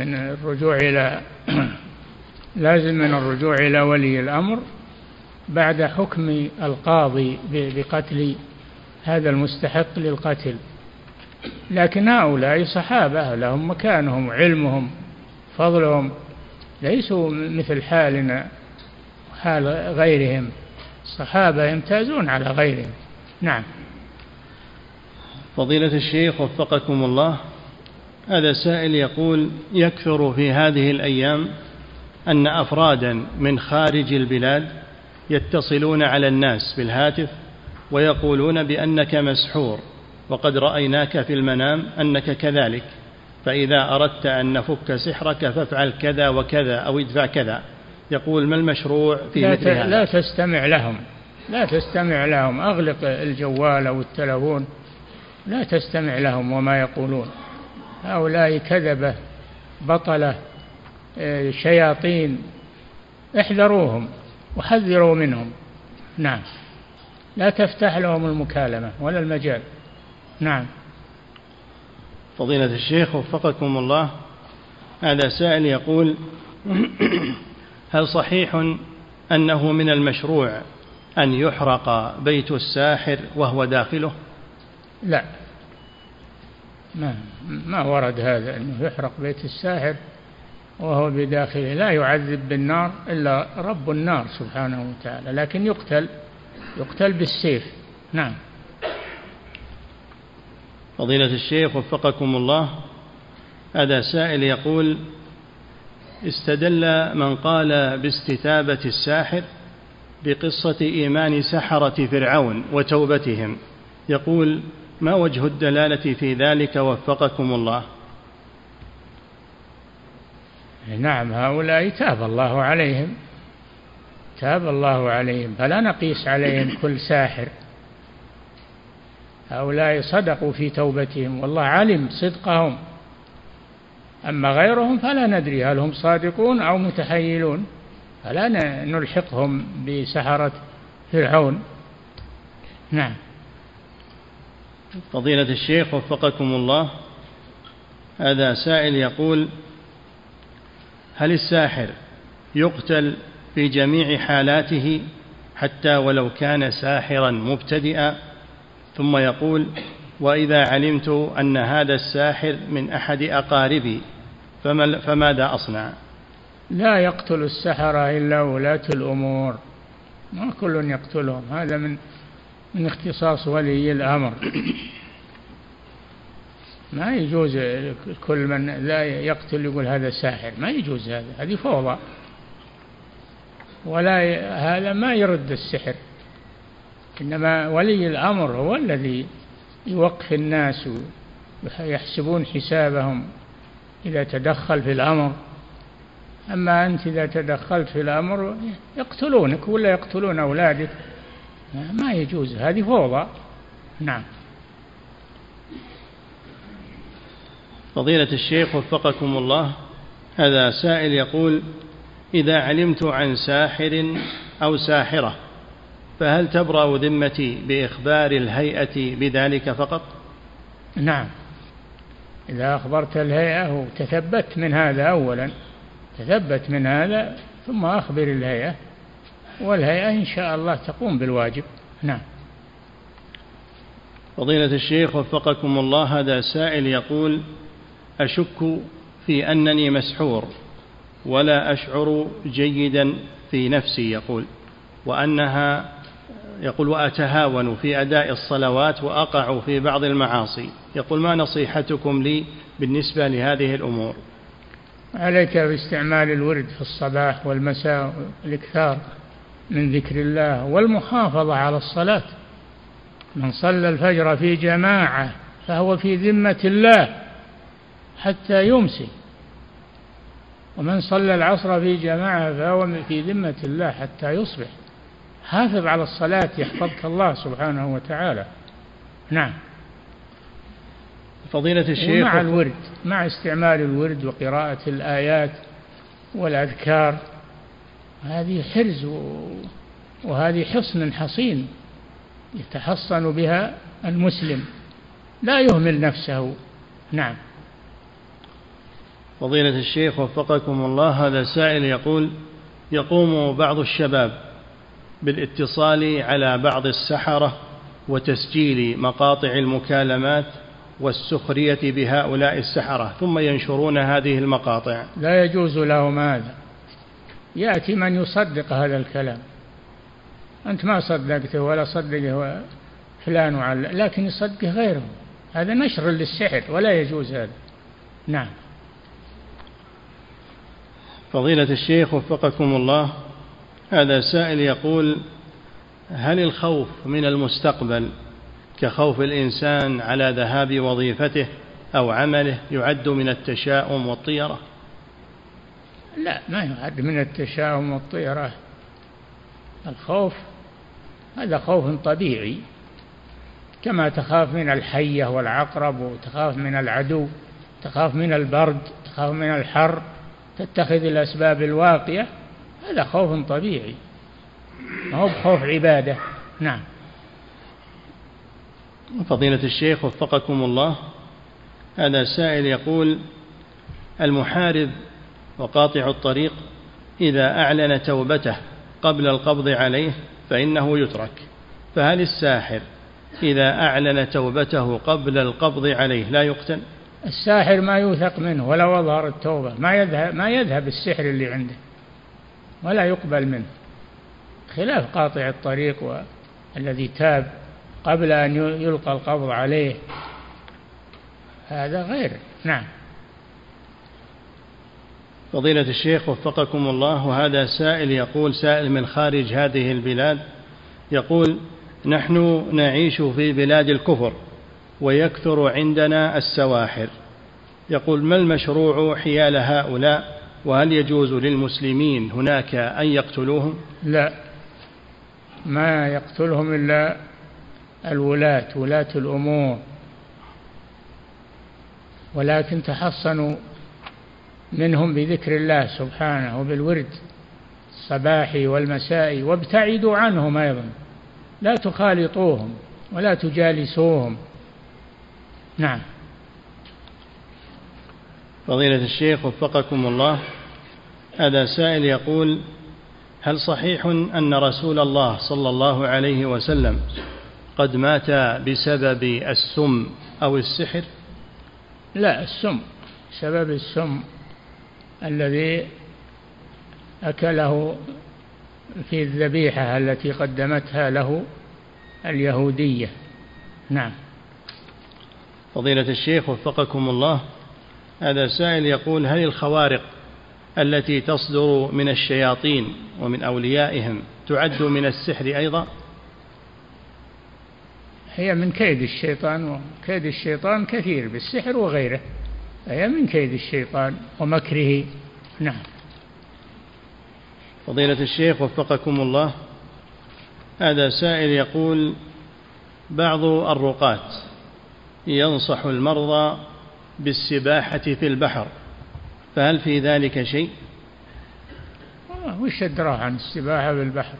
من الرجوع إلى ولي الأمر بعد حكم القاضي بقتل هذا المستحق للقتل. لكن هؤلاء صحابة لهم مكانهم وعلمهم فضلهم، ليسوا مثل حالنا حال غيرهم، الصحابة يمتازون على غيرهم. نعم. فضيلة الشيخ وفقكم الله، هذا سائل يقول: يكثر في هذه الأيام أن أفرادا من خارج البلاد يتصلون على الناس بالهاتف ويقولون بأنك مسحور، وقد رأيناك في المنام أنك كذلك، فإذا أردت أن نفك سحرك فافعل كذا وكذا أو ادفع كذا. يقول: ما المشروع في مثل هذا؟ لا تستمع لهم، أغلق الجوال أو التلفون، لا تستمع لهم وما يقولون. هؤلاء كذبة بطلة شياطين، احذروهم وحذروا منهم. نعم. لا تفتح لهم المكالمة ولا المجال. نعم. فضيلة الشيخ وفقكم الله، هذا سائل يقول: هل صحيح أنه من المشروع أن يحرق بيت الساحر وهو داخله؟ لا، ما ورد هذا أنه يحرق بيت الساحر وهو بداخله. لا يعذب بالنار إلا رب النار سبحانه وتعالى، لكن يقتل بالسيف. نعم. فضيلة الشيخ وفقكم الله، هذا سائل يقول: استدل من قال باستتابة الساحر بقصة إيمان سحرة فرعون وتوبتهم، يقول: ما وجه الدلالة في ذلك وفقكم الله؟ نعم، هؤلاء تاب الله عليهم، فلا نقيس عليهم كل ساحر. هؤلاء صدقوا في توبتهم والله علم صدقهم، أما غيرهم فلا ندري هل هم صادقون أو متحيلون، فلا نلحقهم بسحرة فرعون. نعم. فضيلة الشيخ وفقكم الله، هذا سائل يقول: هل الساحر يقتل في جميع حالاته حتى ولو كان ساحرا مبتدئا؟ ثم يقول: وإذا علمت أن هذا الساحر من أحد أقاربي فماذا أصنع؟ لا يقتل السحرة إلا ولاة الأمور، ما كل يقتلهم، هذا من اختصاص ولي الأمر. ما يجوز كل من لا يقتل يقول هذا ساحر، ما يجوز، هذه فوضى، ولا هذا ما يرد السحر. إنما ولي الأمر هو الذي يوقف الناس ويحسبون حسابهم إذا تدخل في الأمر. أما أنت إذا تدخلت في الأمر يقتلونك ولا يقتلون أولادك، ما يجوز، هذه فوضى. نعم. فضيلة الشيخ وفقكم الله، هذا سائل يقول: إذا علمت عن ساحر أو ساحرة فهل تبرأ ذمتي بإخبار الهيئة بذلك فقط؟ نعم، إذا أخبرت الهيئة وتثبت من هذا أولا، تثبت من هذا ثم أخبر الهيئة، والهيئة إن شاء الله تقوم بالواجب. نعم. فضيلة الشيخ وفقكم الله، هذا سائل يقول: أشك في أنني مسحور ولا أشعر جيدا في نفسي، يقول وأتهاون في أداء الصلوات وأقع في بعض المعاصي، يقول ما نصيحتكم لي بالنسبة لهذه الأمور؟ عليك باستعمال الورد في الصباح والمساء، الإكثار من ذكر الله والمحافظة على الصلاة. من صلى الفجر في جماعة فهو في ذمة الله حتى يمسي، ومن صلى العصر في جماعة فهو في ذمة الله حتى يصبح. حافظ على الصلاة يحفظك الله سبحانه وتعالى. نعم. فضيلة الشيخ، ومع الورد، مع استعمال الورد وقراءة الآيات والأذكار، هذه حرز وهذه حصن حصين يتحصن بها المسلم، لا يهمل نفسه. نعم. فضيلة الشيخ وفقكم الله، هذا سائل يقول: يقوم بعض الشباب بالاتصال على بعض السحرة وتسجيل مقاطع المكالمات والسخرية بهؤلاء السحرة ثم ينشرون هذه المقاطع. لا يجوز لهم هذا. يأتي من يصدق هذا الكلام، أنت ما صدقته ولا صدقه فلان وعلان، لكن يصدقه غيره، هذا نشر للسحر ولا يجوز هذا. نعم. فضيلة الشيخ وفقكم الله، هذا سائل يقول: هل الخوف من المستقبل كخوف الإنسان على ذهاب وظيفته أو عمله يعد من التشاؤم والطيرة؟ لا، ما يعد من التشاؤم والطيرة. الخوف هذا خوف طبيعي، كما تخاف من الحية والعقرب، وتخاف من العدو، تخاف من البرد، تخاف من الحر، تتخذ الأسباب الواقية، هذا خوف طبيعي، ما هو بخوف عبادة. نعم. فضيلة الشيخ وفقكم الله، هذا سائل يقول: المحارب وقاطع الطريق إذا أعلن توبته قبل القبض عليه فإنه يترك، فهل الساحر إذا أعلن توبته قبل القبض عليه لا يقتل؟ الساحر ما يوثق منه ولو أظهر التوبة، ما يذهب السحر اللي عنده ولا يقبل منه، خلاف قاطع الطريق والذي تاب قبل أن يلقى القبض عليه، هذا غير. نعم. فضيلة الشيخ وفقكم الله، وهذا سائل يقول، سائل من خارج هذه البلاد، يقول: نحن نعيش في بلاد الكفر ويكثر عندنا السواحر، يقول ما المشروع حيال هؤلاء، وهل يجوز للمسلمين هناك أن يقتلوهم؟ لا، ما يقتلهم إلا ولاة الأمور، ولكن تحصنوا منهم بذكر الله سبحانه وبالورد الصباحي والمسائي، وابتعدوا عنهم أيضا، لا تخالطوهم ولا تجالسوهم. نعم. فضيلة الشيخ وفقكم الله، هذا سائل يقول: هل صحيح أن رسول الله صلى الله عليه وسلم قد مات بسبب السم أو السحر؟ لا، السم، سبب السم الذي أكله في الذبيحة التي قدمتها له اليهودية. نعم. فضيلة الشيخ وفقكم الله، هذا سائل يقول: هل الخوارق التي تصدر من الشياطين ومن أوليائهم تعد من السحر أيضا؟ هي من كيد الشيطان، وكيد الشيطان كثير بالسحر وغيره، هي من كيد الشيطان ومكره. نعم. فضيلة الشيخ وفقكم الله، هذا سائل يقول: بعض الرقاة ينصح المرضى بالسباحة في البحر، فهل في ذلك شيء؟ وش أدراه عن السباحة في البحر؟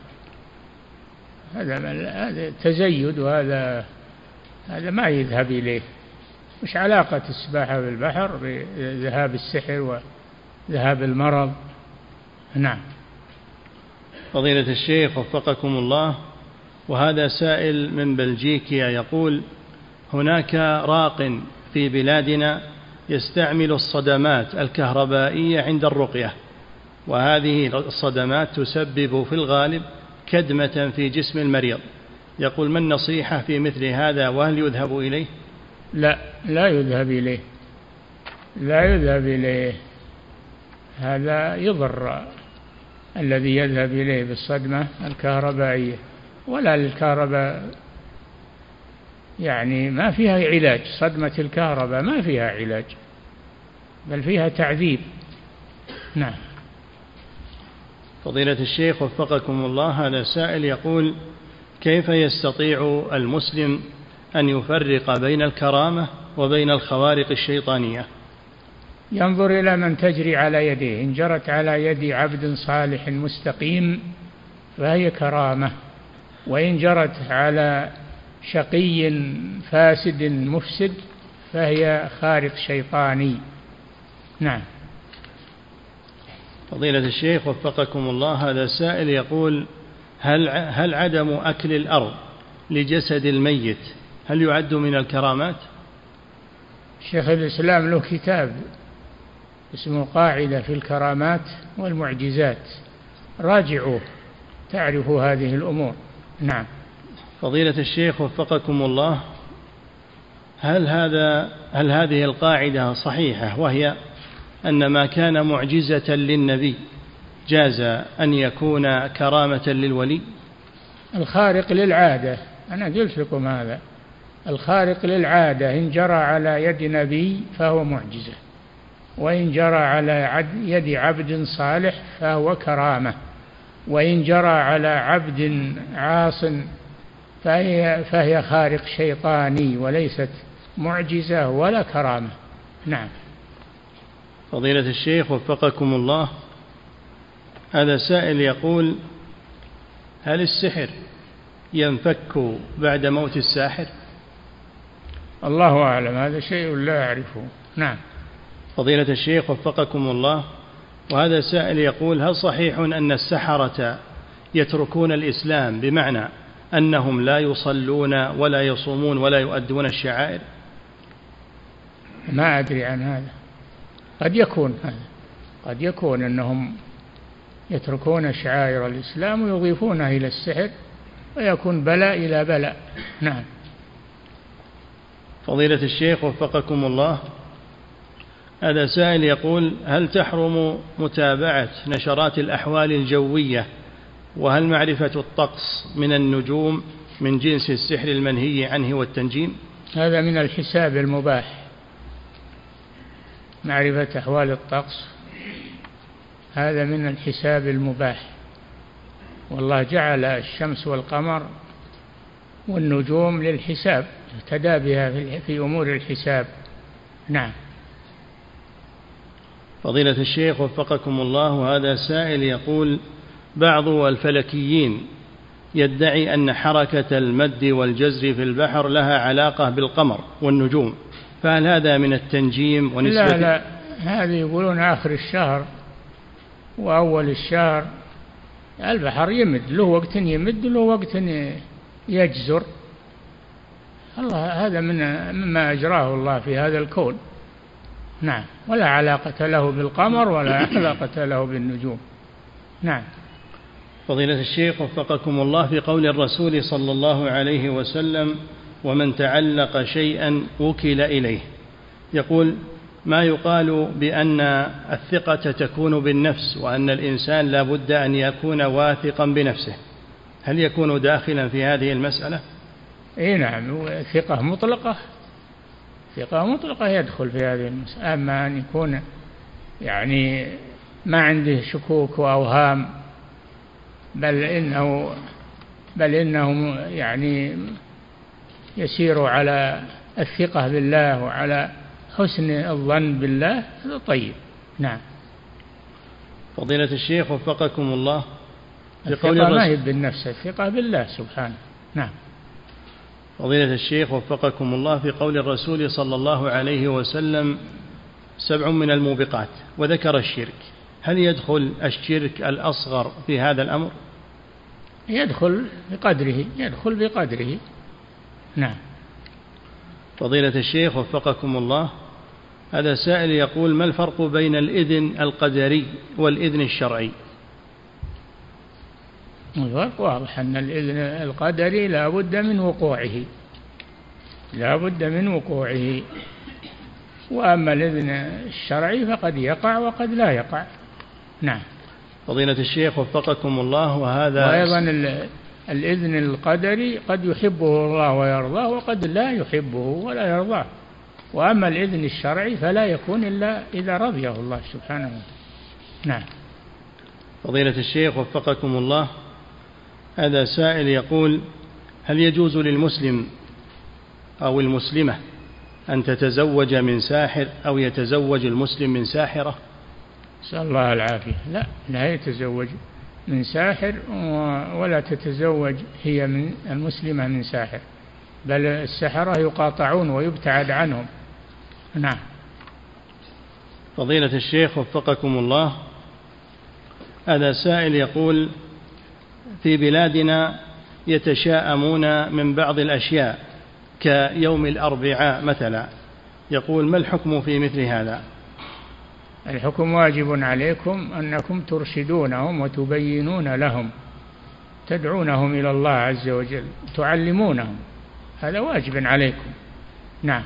هذا تزيد، وهذا ما يذهب إليه. وش علاقة السباحة في البحر بذهاب السحر وذهاب المرض؟ نعم. فضيلة الشيخ وفقكم الله، وهذا سائل من بلجيكيا يقول: هناك راق في بلادنا يستعمل الصدمات الكهربائية عند الرقية، وهذه الصدمات تسبب في الغالب كدمة في جسم المريض. يقول: ما النصيحة في مثل هذا، وهل يذهب إليه؟ لا يذهب إليه، لا يذهب إليه. هذا يضر الذي يذهب إليه بالصدمة الكهربائية، ولا الكهرباء يعني ما فيها علاج. صدمة الكهرباء ما فيها علاج، بل فيها تعذيب. نعم. فضيلة الشيخ وفقكم الله، هذا سائل يقول: كيف يستطيع المسلم أن يفرق بين الكرامة وبين الخوارق الشيطانية؟ ينظر إلى من تجري على يديه. إن جرت على يد عبد صالح مستقيم فهي كرامة، وإن جرت على شقي فاسد مفسد فهي خارق شيطاني. نعم. فضيلة الشيخ وفقكم الله، هذا سائل يقول: هل عدم أكل الأرض لجسد الميت هل يعد من الكرامات؟ شيخ الإسلام له كتاب اسمه قاعدة في الكرامات والمعجزات، راجعوه تعرفوا هذه الأمور. نعم. فضيلة الشيخ وفقكم الله، هل هذه القاعدة صحيحة، وهي أن ما كان معجزة للنبي جاز أن يكون كرامة للولي؟ الخارق للعادة، أنا قلت لكم هذا، الخارق للعادة إن جرى على يد نبي فهو معجزة، وإن جرى على يد عبد صالح فهو كرامة، وإن جرى على عبد عاص فهي خارق شيطاني وليست معجزة ولا كرامة. نعم. فضيلة الشيخ وفقكم الله، هذا سائل يقول: هل السحر ينفك بعد موت الساحر؟ الله أعلم، هذا شيء لا أعرفه. نعم. فضيلة الشيخ وفقكم الله، وهذا سائل يقول: هل صحيح أن السحرة يتركون الإسلام، بمعنى أنهم لا يصلون ولا يصومون ولا يؤدون الشعائر؟ ما أدري عن هذا، قد يكون هذا، قد يكون أنهم يتركون شعائر الإسلام ويضيفونها إلى السحر، ويكون بلاء إلى بلاء. نعم. فضيلة الشيخ وفقكم الله، هذا سائل يقول: هل تحرم متابعة نشرات الأحوال الجوية، وهل معرفة الطقس من النجوم من جنس السحر المنهي عنه والتنجيم؟ هذا من الحساب المباح، معرفة أحوال الطقس هذا من الحساب المباح، والله جعل الشمس والقمر والنجوم للحساب، اهتدى بها في أمور الحساب. نعم. فضيلة الشيخ وفقكم الله، هذا سائل يقول: بعض الفلكيين يدعي أن حركة المد والجزر في البحر لها علاقة بالقمر والنجوم، فهل هذا من التنجيم ونسبة؟ لا، هذه يقولون آخر الشهر وأول الشهر البحر يمد، له وقت يمد له وقت يجزر. الله هذا مما أجراه الله في هذا الكون. نعم. ولا علاقة له بالقمر ولا علاقة له بالنجوم. نعم. فضيلة الشيخ وفقكم الله، في قول الرسول صلى الله عليه وسلم: ومن تعلق شيئا وكل إليه، يقول: ما يقال بأن الثقة تكون بالنفس وأن الإنسان لا بد أن يكون واثقا بنفسه، هل يكون داخلا في هذه المسألة؟ إيه نعم، ثقة مطلقة يدخل في هذه المسألة. أما أن يكون يعني ما عنده شكوك وأوهام، بل إنه يعني يسير على الثقة بالله وعلى حسن الظن بالله، هذا طيب. نعم. فضيلة الشيخ وفقكم الله، الثقة ما هي بالنفس، الثقة بالله سبحانه. نعم. فضيلة الشيخ وفقكم الله، في قول الرسول صلى الله عليه وسلم: 7 من الموبقات، وذكر الشرك، هل يدخل الشرك الأصغر في هذا الأمر؟ يدخل بقدره. نعم. فضيلة الشيخ وفقكم الله، هذا سائل يقول: ما الفرق بين الإذن القدري والإذن الشرعي؟ الفرق واضح، أن الإذن القدري لا بد من وقوعه، وأما الإذن الشرعي فقد يقع وقد لا يقع. نعم. فضيلة الشيخ وفقكم الله، وأيضا الإذن القدري قد يحبه الله ويرضاه وقد لا يحبه ولا يرضاه، وأما الإذن الشرعي فلا يكون إلا إذا رضيه الله سبحانه وتعالى. نعم. فضيلة الشيخ وفقكم الله، هذا سائل يقول: هل يجوز للمسلم أو المسلمة أن تتزوج من ساحر أو يتزوج المسلم من ساحرة؟ نسأل الله العافية. لا يتزوج من ساحر ولا تتزوج هي من المسلمة من ساحر، بل السحرة يقاطعون ويبتعد عنهم. نعم. فضيلة الشيخ وفقكم الله، هذا سائل يقول: في بلادنا يتشاءمون من بعض الأشياء كيوم الأربعاء مثلا، يقول: ما الحكم في مثل هذا؟ الحكم واجب عليكم أنكم ترشدونهم وتبينون لهم، تدعونهم إلى الله عز وجل، تعلمونهم، هذا واجب عليكم. نعم.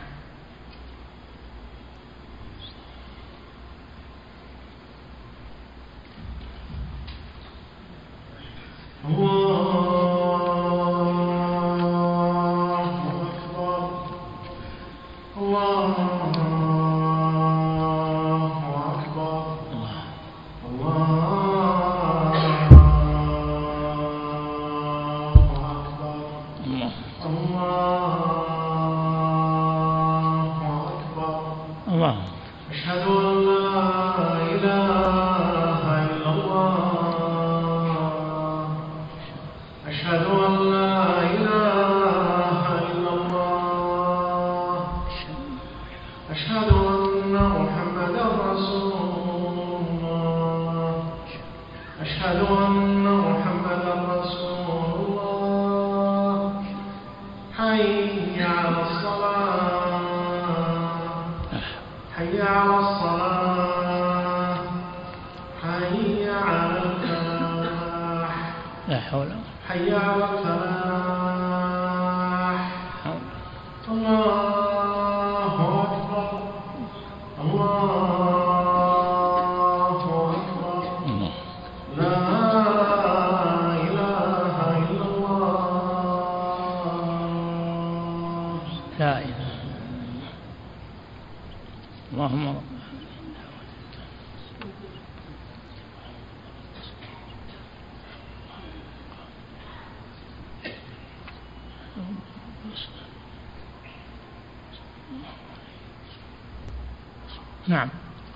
نعم.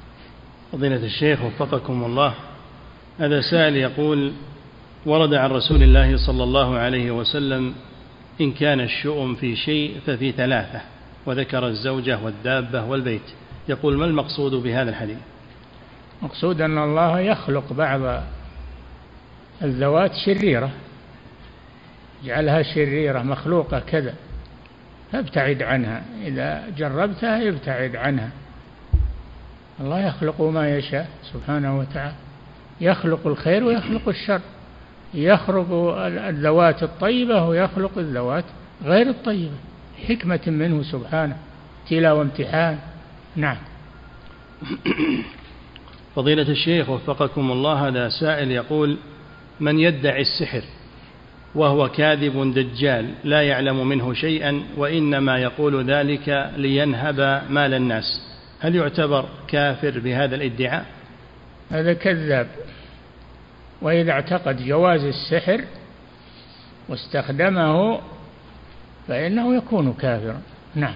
فضيلة الشيخ وفقكم الله، هذا سائل يقول: ورد عن رسول الله صلى الله عليه وسلم: إن كان الشؤم في شيء ففي 3، وذكر الزوجة والدابة والبيت، يقول: ما المقصود بهذا الحديث؟ مقصود أن الله يخلق بعض الذوات شريرة، جعلها شريرة مخلوقة كذا، فابتعد عنها، إذا جربتها ابتعد عنها. الله يخلق ما يشاء سبحانه وتعالى، يخلق الخير ويخلق الشر، يخرق الذوات الطيبة ويخلق الذوات غير الطيبة، حكمة منه سبحانه، ابتلاء وامتحان. نعم. فضيلة الشيخ وفقكم الله، هذا سائل يقول: من يدعي السحر وهو كاذب دجال لا يعلم منه شيئا وإنما يقول ذلك لينهب مال الناس، هل يعتبر كافر بهذا الادعاء؟ هذا كذاب، وإذا اعتقد جواز السحر واستخدمه فإنه يكون كافرا. نعم.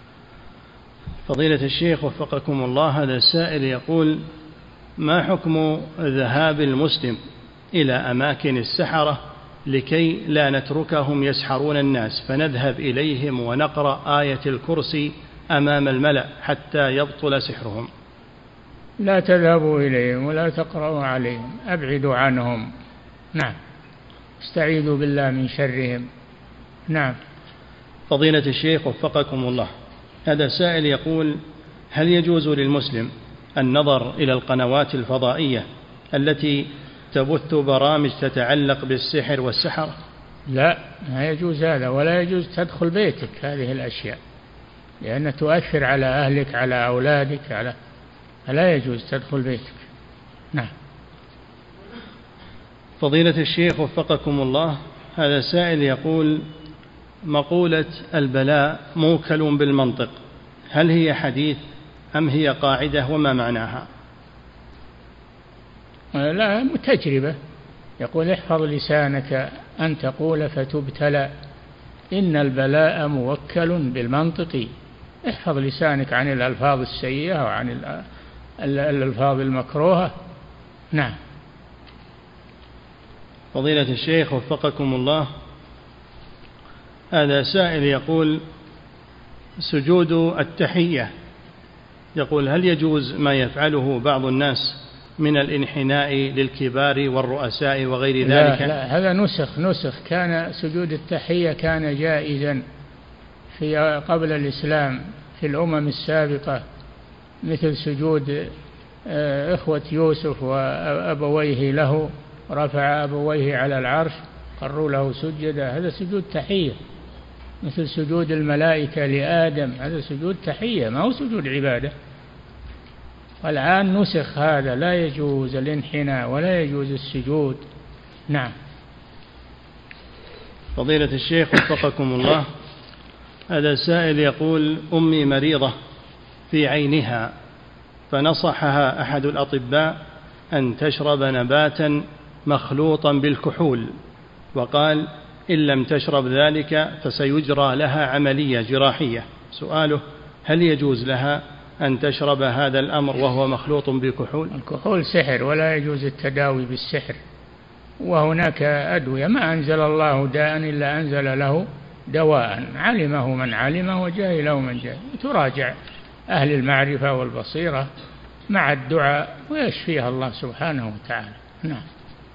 فضيلة الشيخ وفقكم الله، هذا السائل يقول: ما حكم ذهاب المسلم إلى أماكن السحرة لكي لا نتركهم يسحرون الناس، فنذهب إليهم ونقرأ آية الكرسي أمام الملأ حتى يبطل سحرهم؟ لا تذهبوا إليهم ولا تقرأوا عليهم، أبعدوا عنهم. نعم. استعيذوا بالله من شرهم. نعم. فضيلة الشيخ وفقكم الله، هذا سائل يقول: هل يجوز للمسلم النظر إلى القنوات الفضائية التي تبث برامج تتعلق بالسحر والسحرة؟ لا، ما يجوز هذا، ولا يجوز تدخل بيتك هذه الأشياء، لأن تؤثر على أهلك، على أولادك، فلا يجوز تدخل بيتك. نعم. فضيلة الشيخ وفقكم الله، هذا سائل يقول: مقولة البلاء موكل بالمنطق، هل هي حديث أم هي قاعدة وما معناها؟ لا، تجربة. يقول: احفظ لسانك أن تقول فتبتلى، إن البلاء موكل بالمنطق. احفظ لسانك عن الألفاظ السيئة وعن الألفاظ المكروهة. نعم. فضيلة الشيخ وفقكم الله، هذا سائل يقول: سجود التحية، يقول: هل يجوز ما يفعله بعض الناس من الانحناء للكبار والرؤساء وغير ذلك؟ لا، هذا نسخ. كان سجود التحية كان جائزا قبل الإسلام في الأمم السابقة، مثل سجود إخوة يوسف وأبويه له، رفع أبويه على العرش قروا له سجدا، هذا سجود تحية. مثل سجود الملائكة لآدم، هذا سجود تحية، ما هو سجود عبادة. والآن نسخ هذا، لا يجوز الانحناء ولا يجوز السجود. نعم. فضيلة الشيخ وفقكم الله، هذا سائل يقول: أمي مريضة في عينها، فنصحها أحد الأطباء أن تشرب نباتا مخلوطا بالكحول، وقال: إن لم تشرب ذلك فسيجرى لها عملية جراحية. سؤاله: هل يجوز لها أن تشرب هذا الأمر وهو مخلوط بكحول؟ الكحول سحر، ولا يجوز التداوي بالسحر، وهناك أدوية ما أنزل الله داء إلا أنزل له دواء، علمه من علمه وجاهله من جاهل. تراجع أهل المعرفة والبصيرة مع الدعاء ويشفيها الله سبحانه وتعالى. نعم.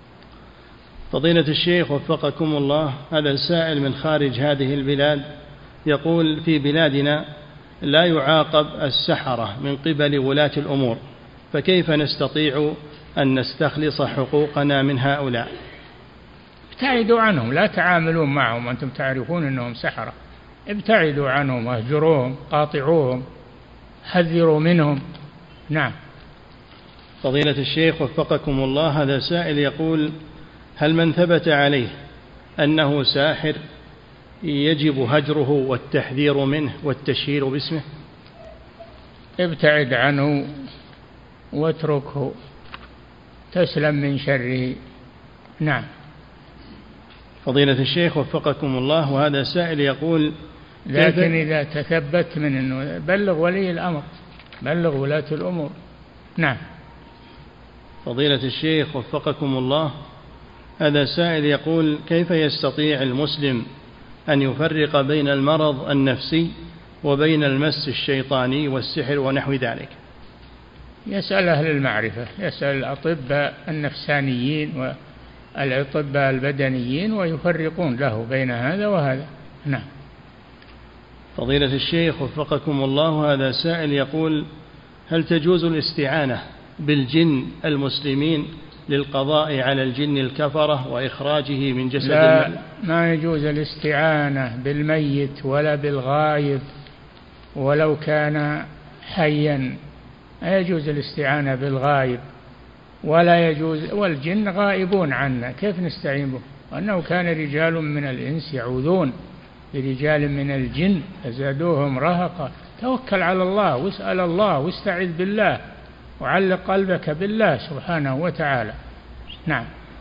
فضيلة الشيخ وفقكم الله، هذا السائل من خارج هذه البلاد يقول: في بلادنا لا يعاقب السحرة من قبل ولاة الأمور، فكيف نستطيع أن نستخلص حقوقنا من هؤلاء؟ ابتعدوا عنهم، لا تعاملون معهم، أنتم تعرفون أنهم سحرة، ابتعدوا عنهم، اهجروهم، قاطعوهم، حذروا منهم. نعم. فضيلة الشيخ وفقكم الله، هذا سائل يقول: هل من ثبت عليه أنه ساحر يجب هجره والتحذير منه والتشهير باسمه؟ ابتعد عنه واتركه تسلم من شره. نعم. فضيلة الشيخ وفقكم الله، وهذا سائل يقول: لكن إذا تثبت من أنه بلغ ولي الأمر، بلغ ولاة الأمور. نعم. فضيلة الشيخ وفقكم الله، هذا سائل يقول: كيف يستطيع المسلم أن يفرق بين المرض النفسي وبين المس الشيطاني والسحر ونحو ذلك؟ يسأل أهل المعرفة، يسأل الأطباء النفسانيين والأطباء البدنيين ويفرقون له بين هذا وهذا. نعم. فضيلة الشيخ وفقكم الله، هذا سائل يقول: هل تجوز الاستعانة بالجن المسلمين للقضاء على الجن الكفرة وإخراجه من جسد لا، ما يجوز الاستعانة بالميت ولا بالغائب ولو كان حيا، لا يجوز الاستعانة بالغائب ولا يجوز، والجن غائبون عنا كيف نستعين به؟ وأنه كان رجال من الإنس يعوذون برجال من الجن فزادوهم رهقا. توكل على الله واسأل الله واستعذ بالله وعلق قلبك بالله سبحانه وتعالى. نعم.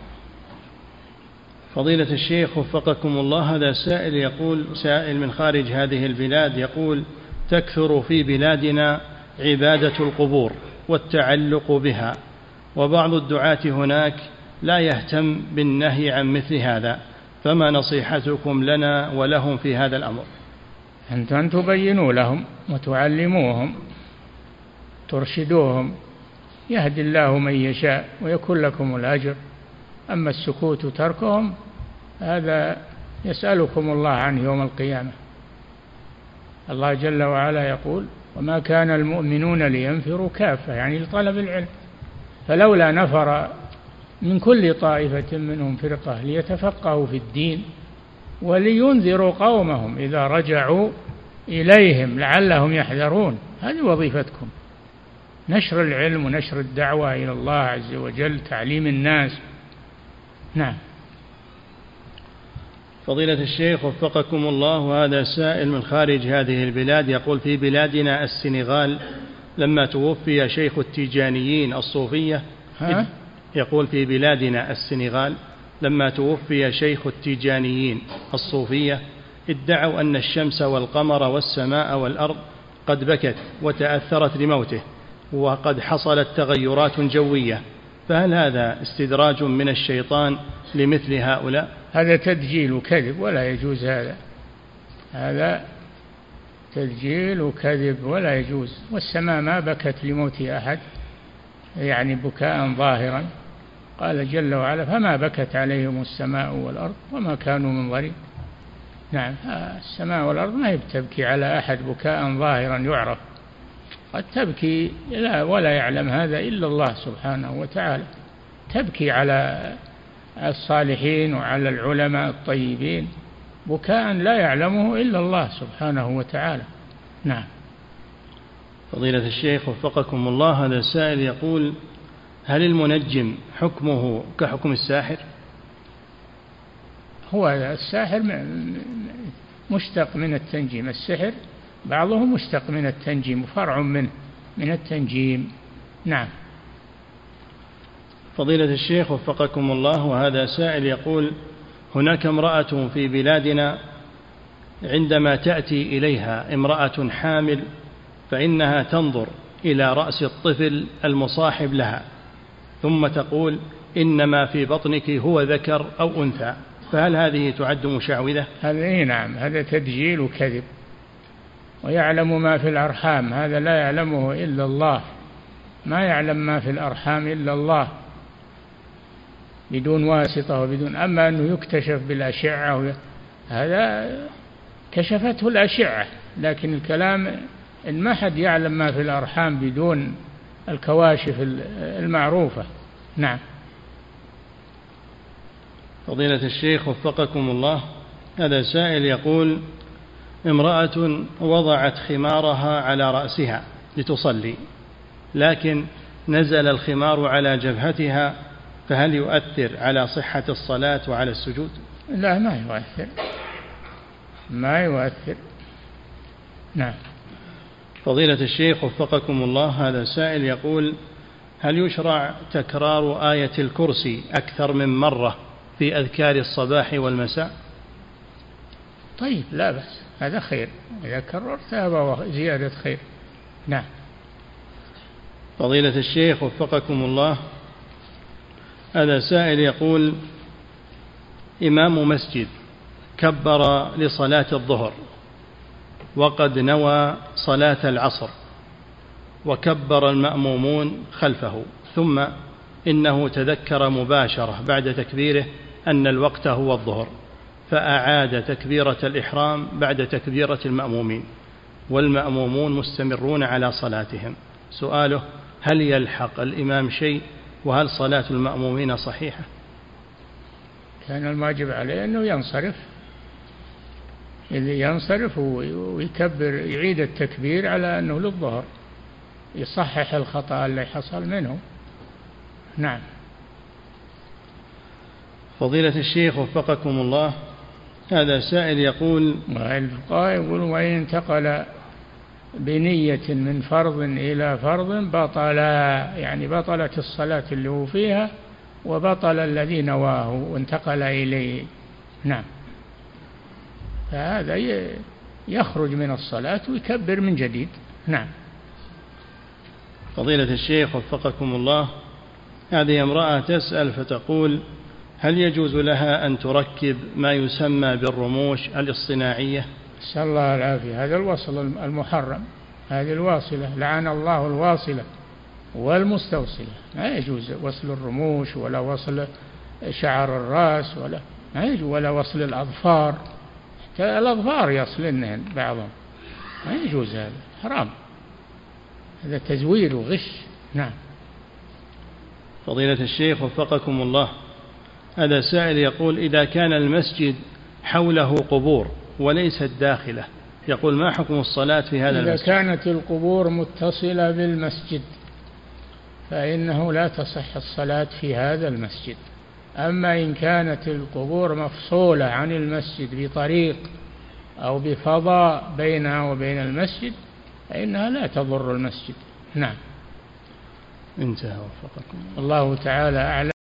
فضيلة الشيخ وفقكم الله، هذا سائل يقول، سائل من خارج هذه البلاد يقول: تكثر في بلادنا عبادة القبور والتعلق بها، وبعض الدعاة هناك لا يهتم بالنهي عن مثل هذا، فما نصيحتكم لنا ولهم في هذا الأمر؟ أن تبينوا لهم وتعلموهم ترشدوهم، يهدي الله من يشاء ويكون لكم الأجر. أما السكوت وتركهم هذا يسألكم الله عنه يوم القيامة. الله جل وعلا يقول: وما كان المؤمنون لينفروا كافة، يعني لطلب العلم، فلولا نفر من كل طائفة منهم فرقة ليتفقهوا في الدين ولينذروا قومهم إذا رجعوا إليهم لعلهم يحذرون. هذه وظيفتكم، نشر العلم ونشر الدعوة إلى الله عز وجل، تعليم الناس. نعم. فضيلة الشيخ وفقكم الله، وهذا سائل من خارج هذه البلاد يقول: في بلادنا السنغال لما توفي شيخ التيجانيين الصوفية، يقول: في بلادنا السنغال لما توفي شيخ التيجانيين الصوفية ادعوا أن الشمس والقمر والسماء والأرض قد بكت وتأثرت لموته، وقد حصلت تغيرات جوية، فهل هذا استدراج من الشيطان لمثل هؤلاء؟ هذا تدجيل وكذب ولا يجوز. هذا تدجيل وكذب ولا يجوز. والسماء ما بكت لموت أحد، يعني بكاء ظاهرا. قال جل وعلا: فما بكت عليهم السماء والأرض وما كانوا منظرين. نعم، السماء والأرض ما هي بتبكي على أحد بكاء ظاهرا يعرف، قد تبكي ولا يعلم هذا إلا الله سبحانه وتعالى. تبكي على الصالحين وعلى العلماء الطيبين بكاء لا يعلمه إلا الله سبحانه وتعالى. نعم. فضيلة الشيخ وفقكم الله، هذا السائل يقول: هل المنجم حكمه كحكم الساحر؟ هو الساحر مشتق من التنجيم، السحر بعضه مشتق من التنجيم وفرع منه من التنجيم. نعم. فضيلة الشيخ وفقكم الله، وهذا سائل يقول: هناك امرأة في بلادنا عندما تأتي إليها امرأة حامل فإنها تنظر إلى رأس الطفل المصاحب لها ثم تقول: إنما في بطنك هو ذكر أو أنثى، فهل هذه تعد مشعوذة؟ هذا نعم، هذا تدجيل وكذب. ويعلم ما في الأرحام، هذا لا يعلمه إلا الله، ما يعلم ما في الأرحام إلا الله بدون واسطة وبدون. أما أنه يكتشف بالأشعة هذا كشفته الأشعة، لكن الكلام إن ما حد يعلم ما في الأرحام بدون الكواشف المعروفة. نعم. فضيلة الشيخ وفقكم الله، هذا سائل يقول: امرأة وضعت خمارها على رأسها لتصلي، لكن نزل الخمار على جبهتها، فهل يؤثر على صحة الصلاة وعلى السجود؟ لا، ما يؤثر، ما يؤثر. نعم. فضيلة الشيخ وفقكم الله، هذا سائل يقول: هل يشرع تكرار آية الكرسي أكثر من مرة في أذكار الصباح والمساء؟ طيب، لا بأس، هذا خير، إذا كررتها زيادة خير. نعم. فضيلة الشيخ وفقكم الله، هذا سائل يقول: إمام مسجد كبر لصلاة الظهر وقد نوى صلاة العصر، وكبر المأمومون خلفه، ثم إنه تذكر مباشرة بعد تكبيره أن الوقت هو الظهر، فأعاد تكبيرة الإحرام بعد تكبيرة المأمومين، والمأمومون مستمرون على صلاتهم. سؤاله: هل يلحق الإمام شيء وهل صلاة المأمومين صحيحة؟ كان الواجب عليه أنه ينصرف، اللي ينصرف ويكبر، يعيد التكبير على أنه للظهر، يصحح الخطأ اللي حصل منه. نعم. فضيلة الشيخ وفقكم الله، هذا سائل يقول: الفقهاء يقول: وإن انتقل بنية من فرض إلى فرض بطل، يعني بطلت الصلاة اللي هو فيها وبطل الذي نواه وانتقل إليه. نعم. فهذا يخرج من الصلاة ويكبر من جديد. نعم. فضيلة الشيخ وفقكم الله، هذه امرأة تسأل فتقول: هل يجوز لها أن تركب ما يسمى بالرموش الاصطناعية؟ نسأل الله العافية. هذا الوصل المحرم، هذه الواصلة، لعن الله الواصلة والمستوصلة. ما يجوز وصل الرموش ولا وصل شعر الرأس ما يجوز، ولا وصل الأظفار، حتى الأظفار يصلنهن بعضهم، ما يجوز، هذا حرام، هذا تزوير وغش. نعم. فضيلة الشيخ وفقكم الله، هذا سائل يقول: إذا كان المسجد حوله قبور وليست داخله، يقول: ما حكم الصلاة في هذا المسجد؟ إذا كانت القبور متصلة بالمسجد فإنه لا تصح الصلاة في هذا المسجد. أما إن كانت القبور مفصولة عن المسجد بطريق أو بفضاء بينها وبين المسجد فإنها لا تضر المسجد. نعم. انتهى وفقكم الله تعالى أعلم.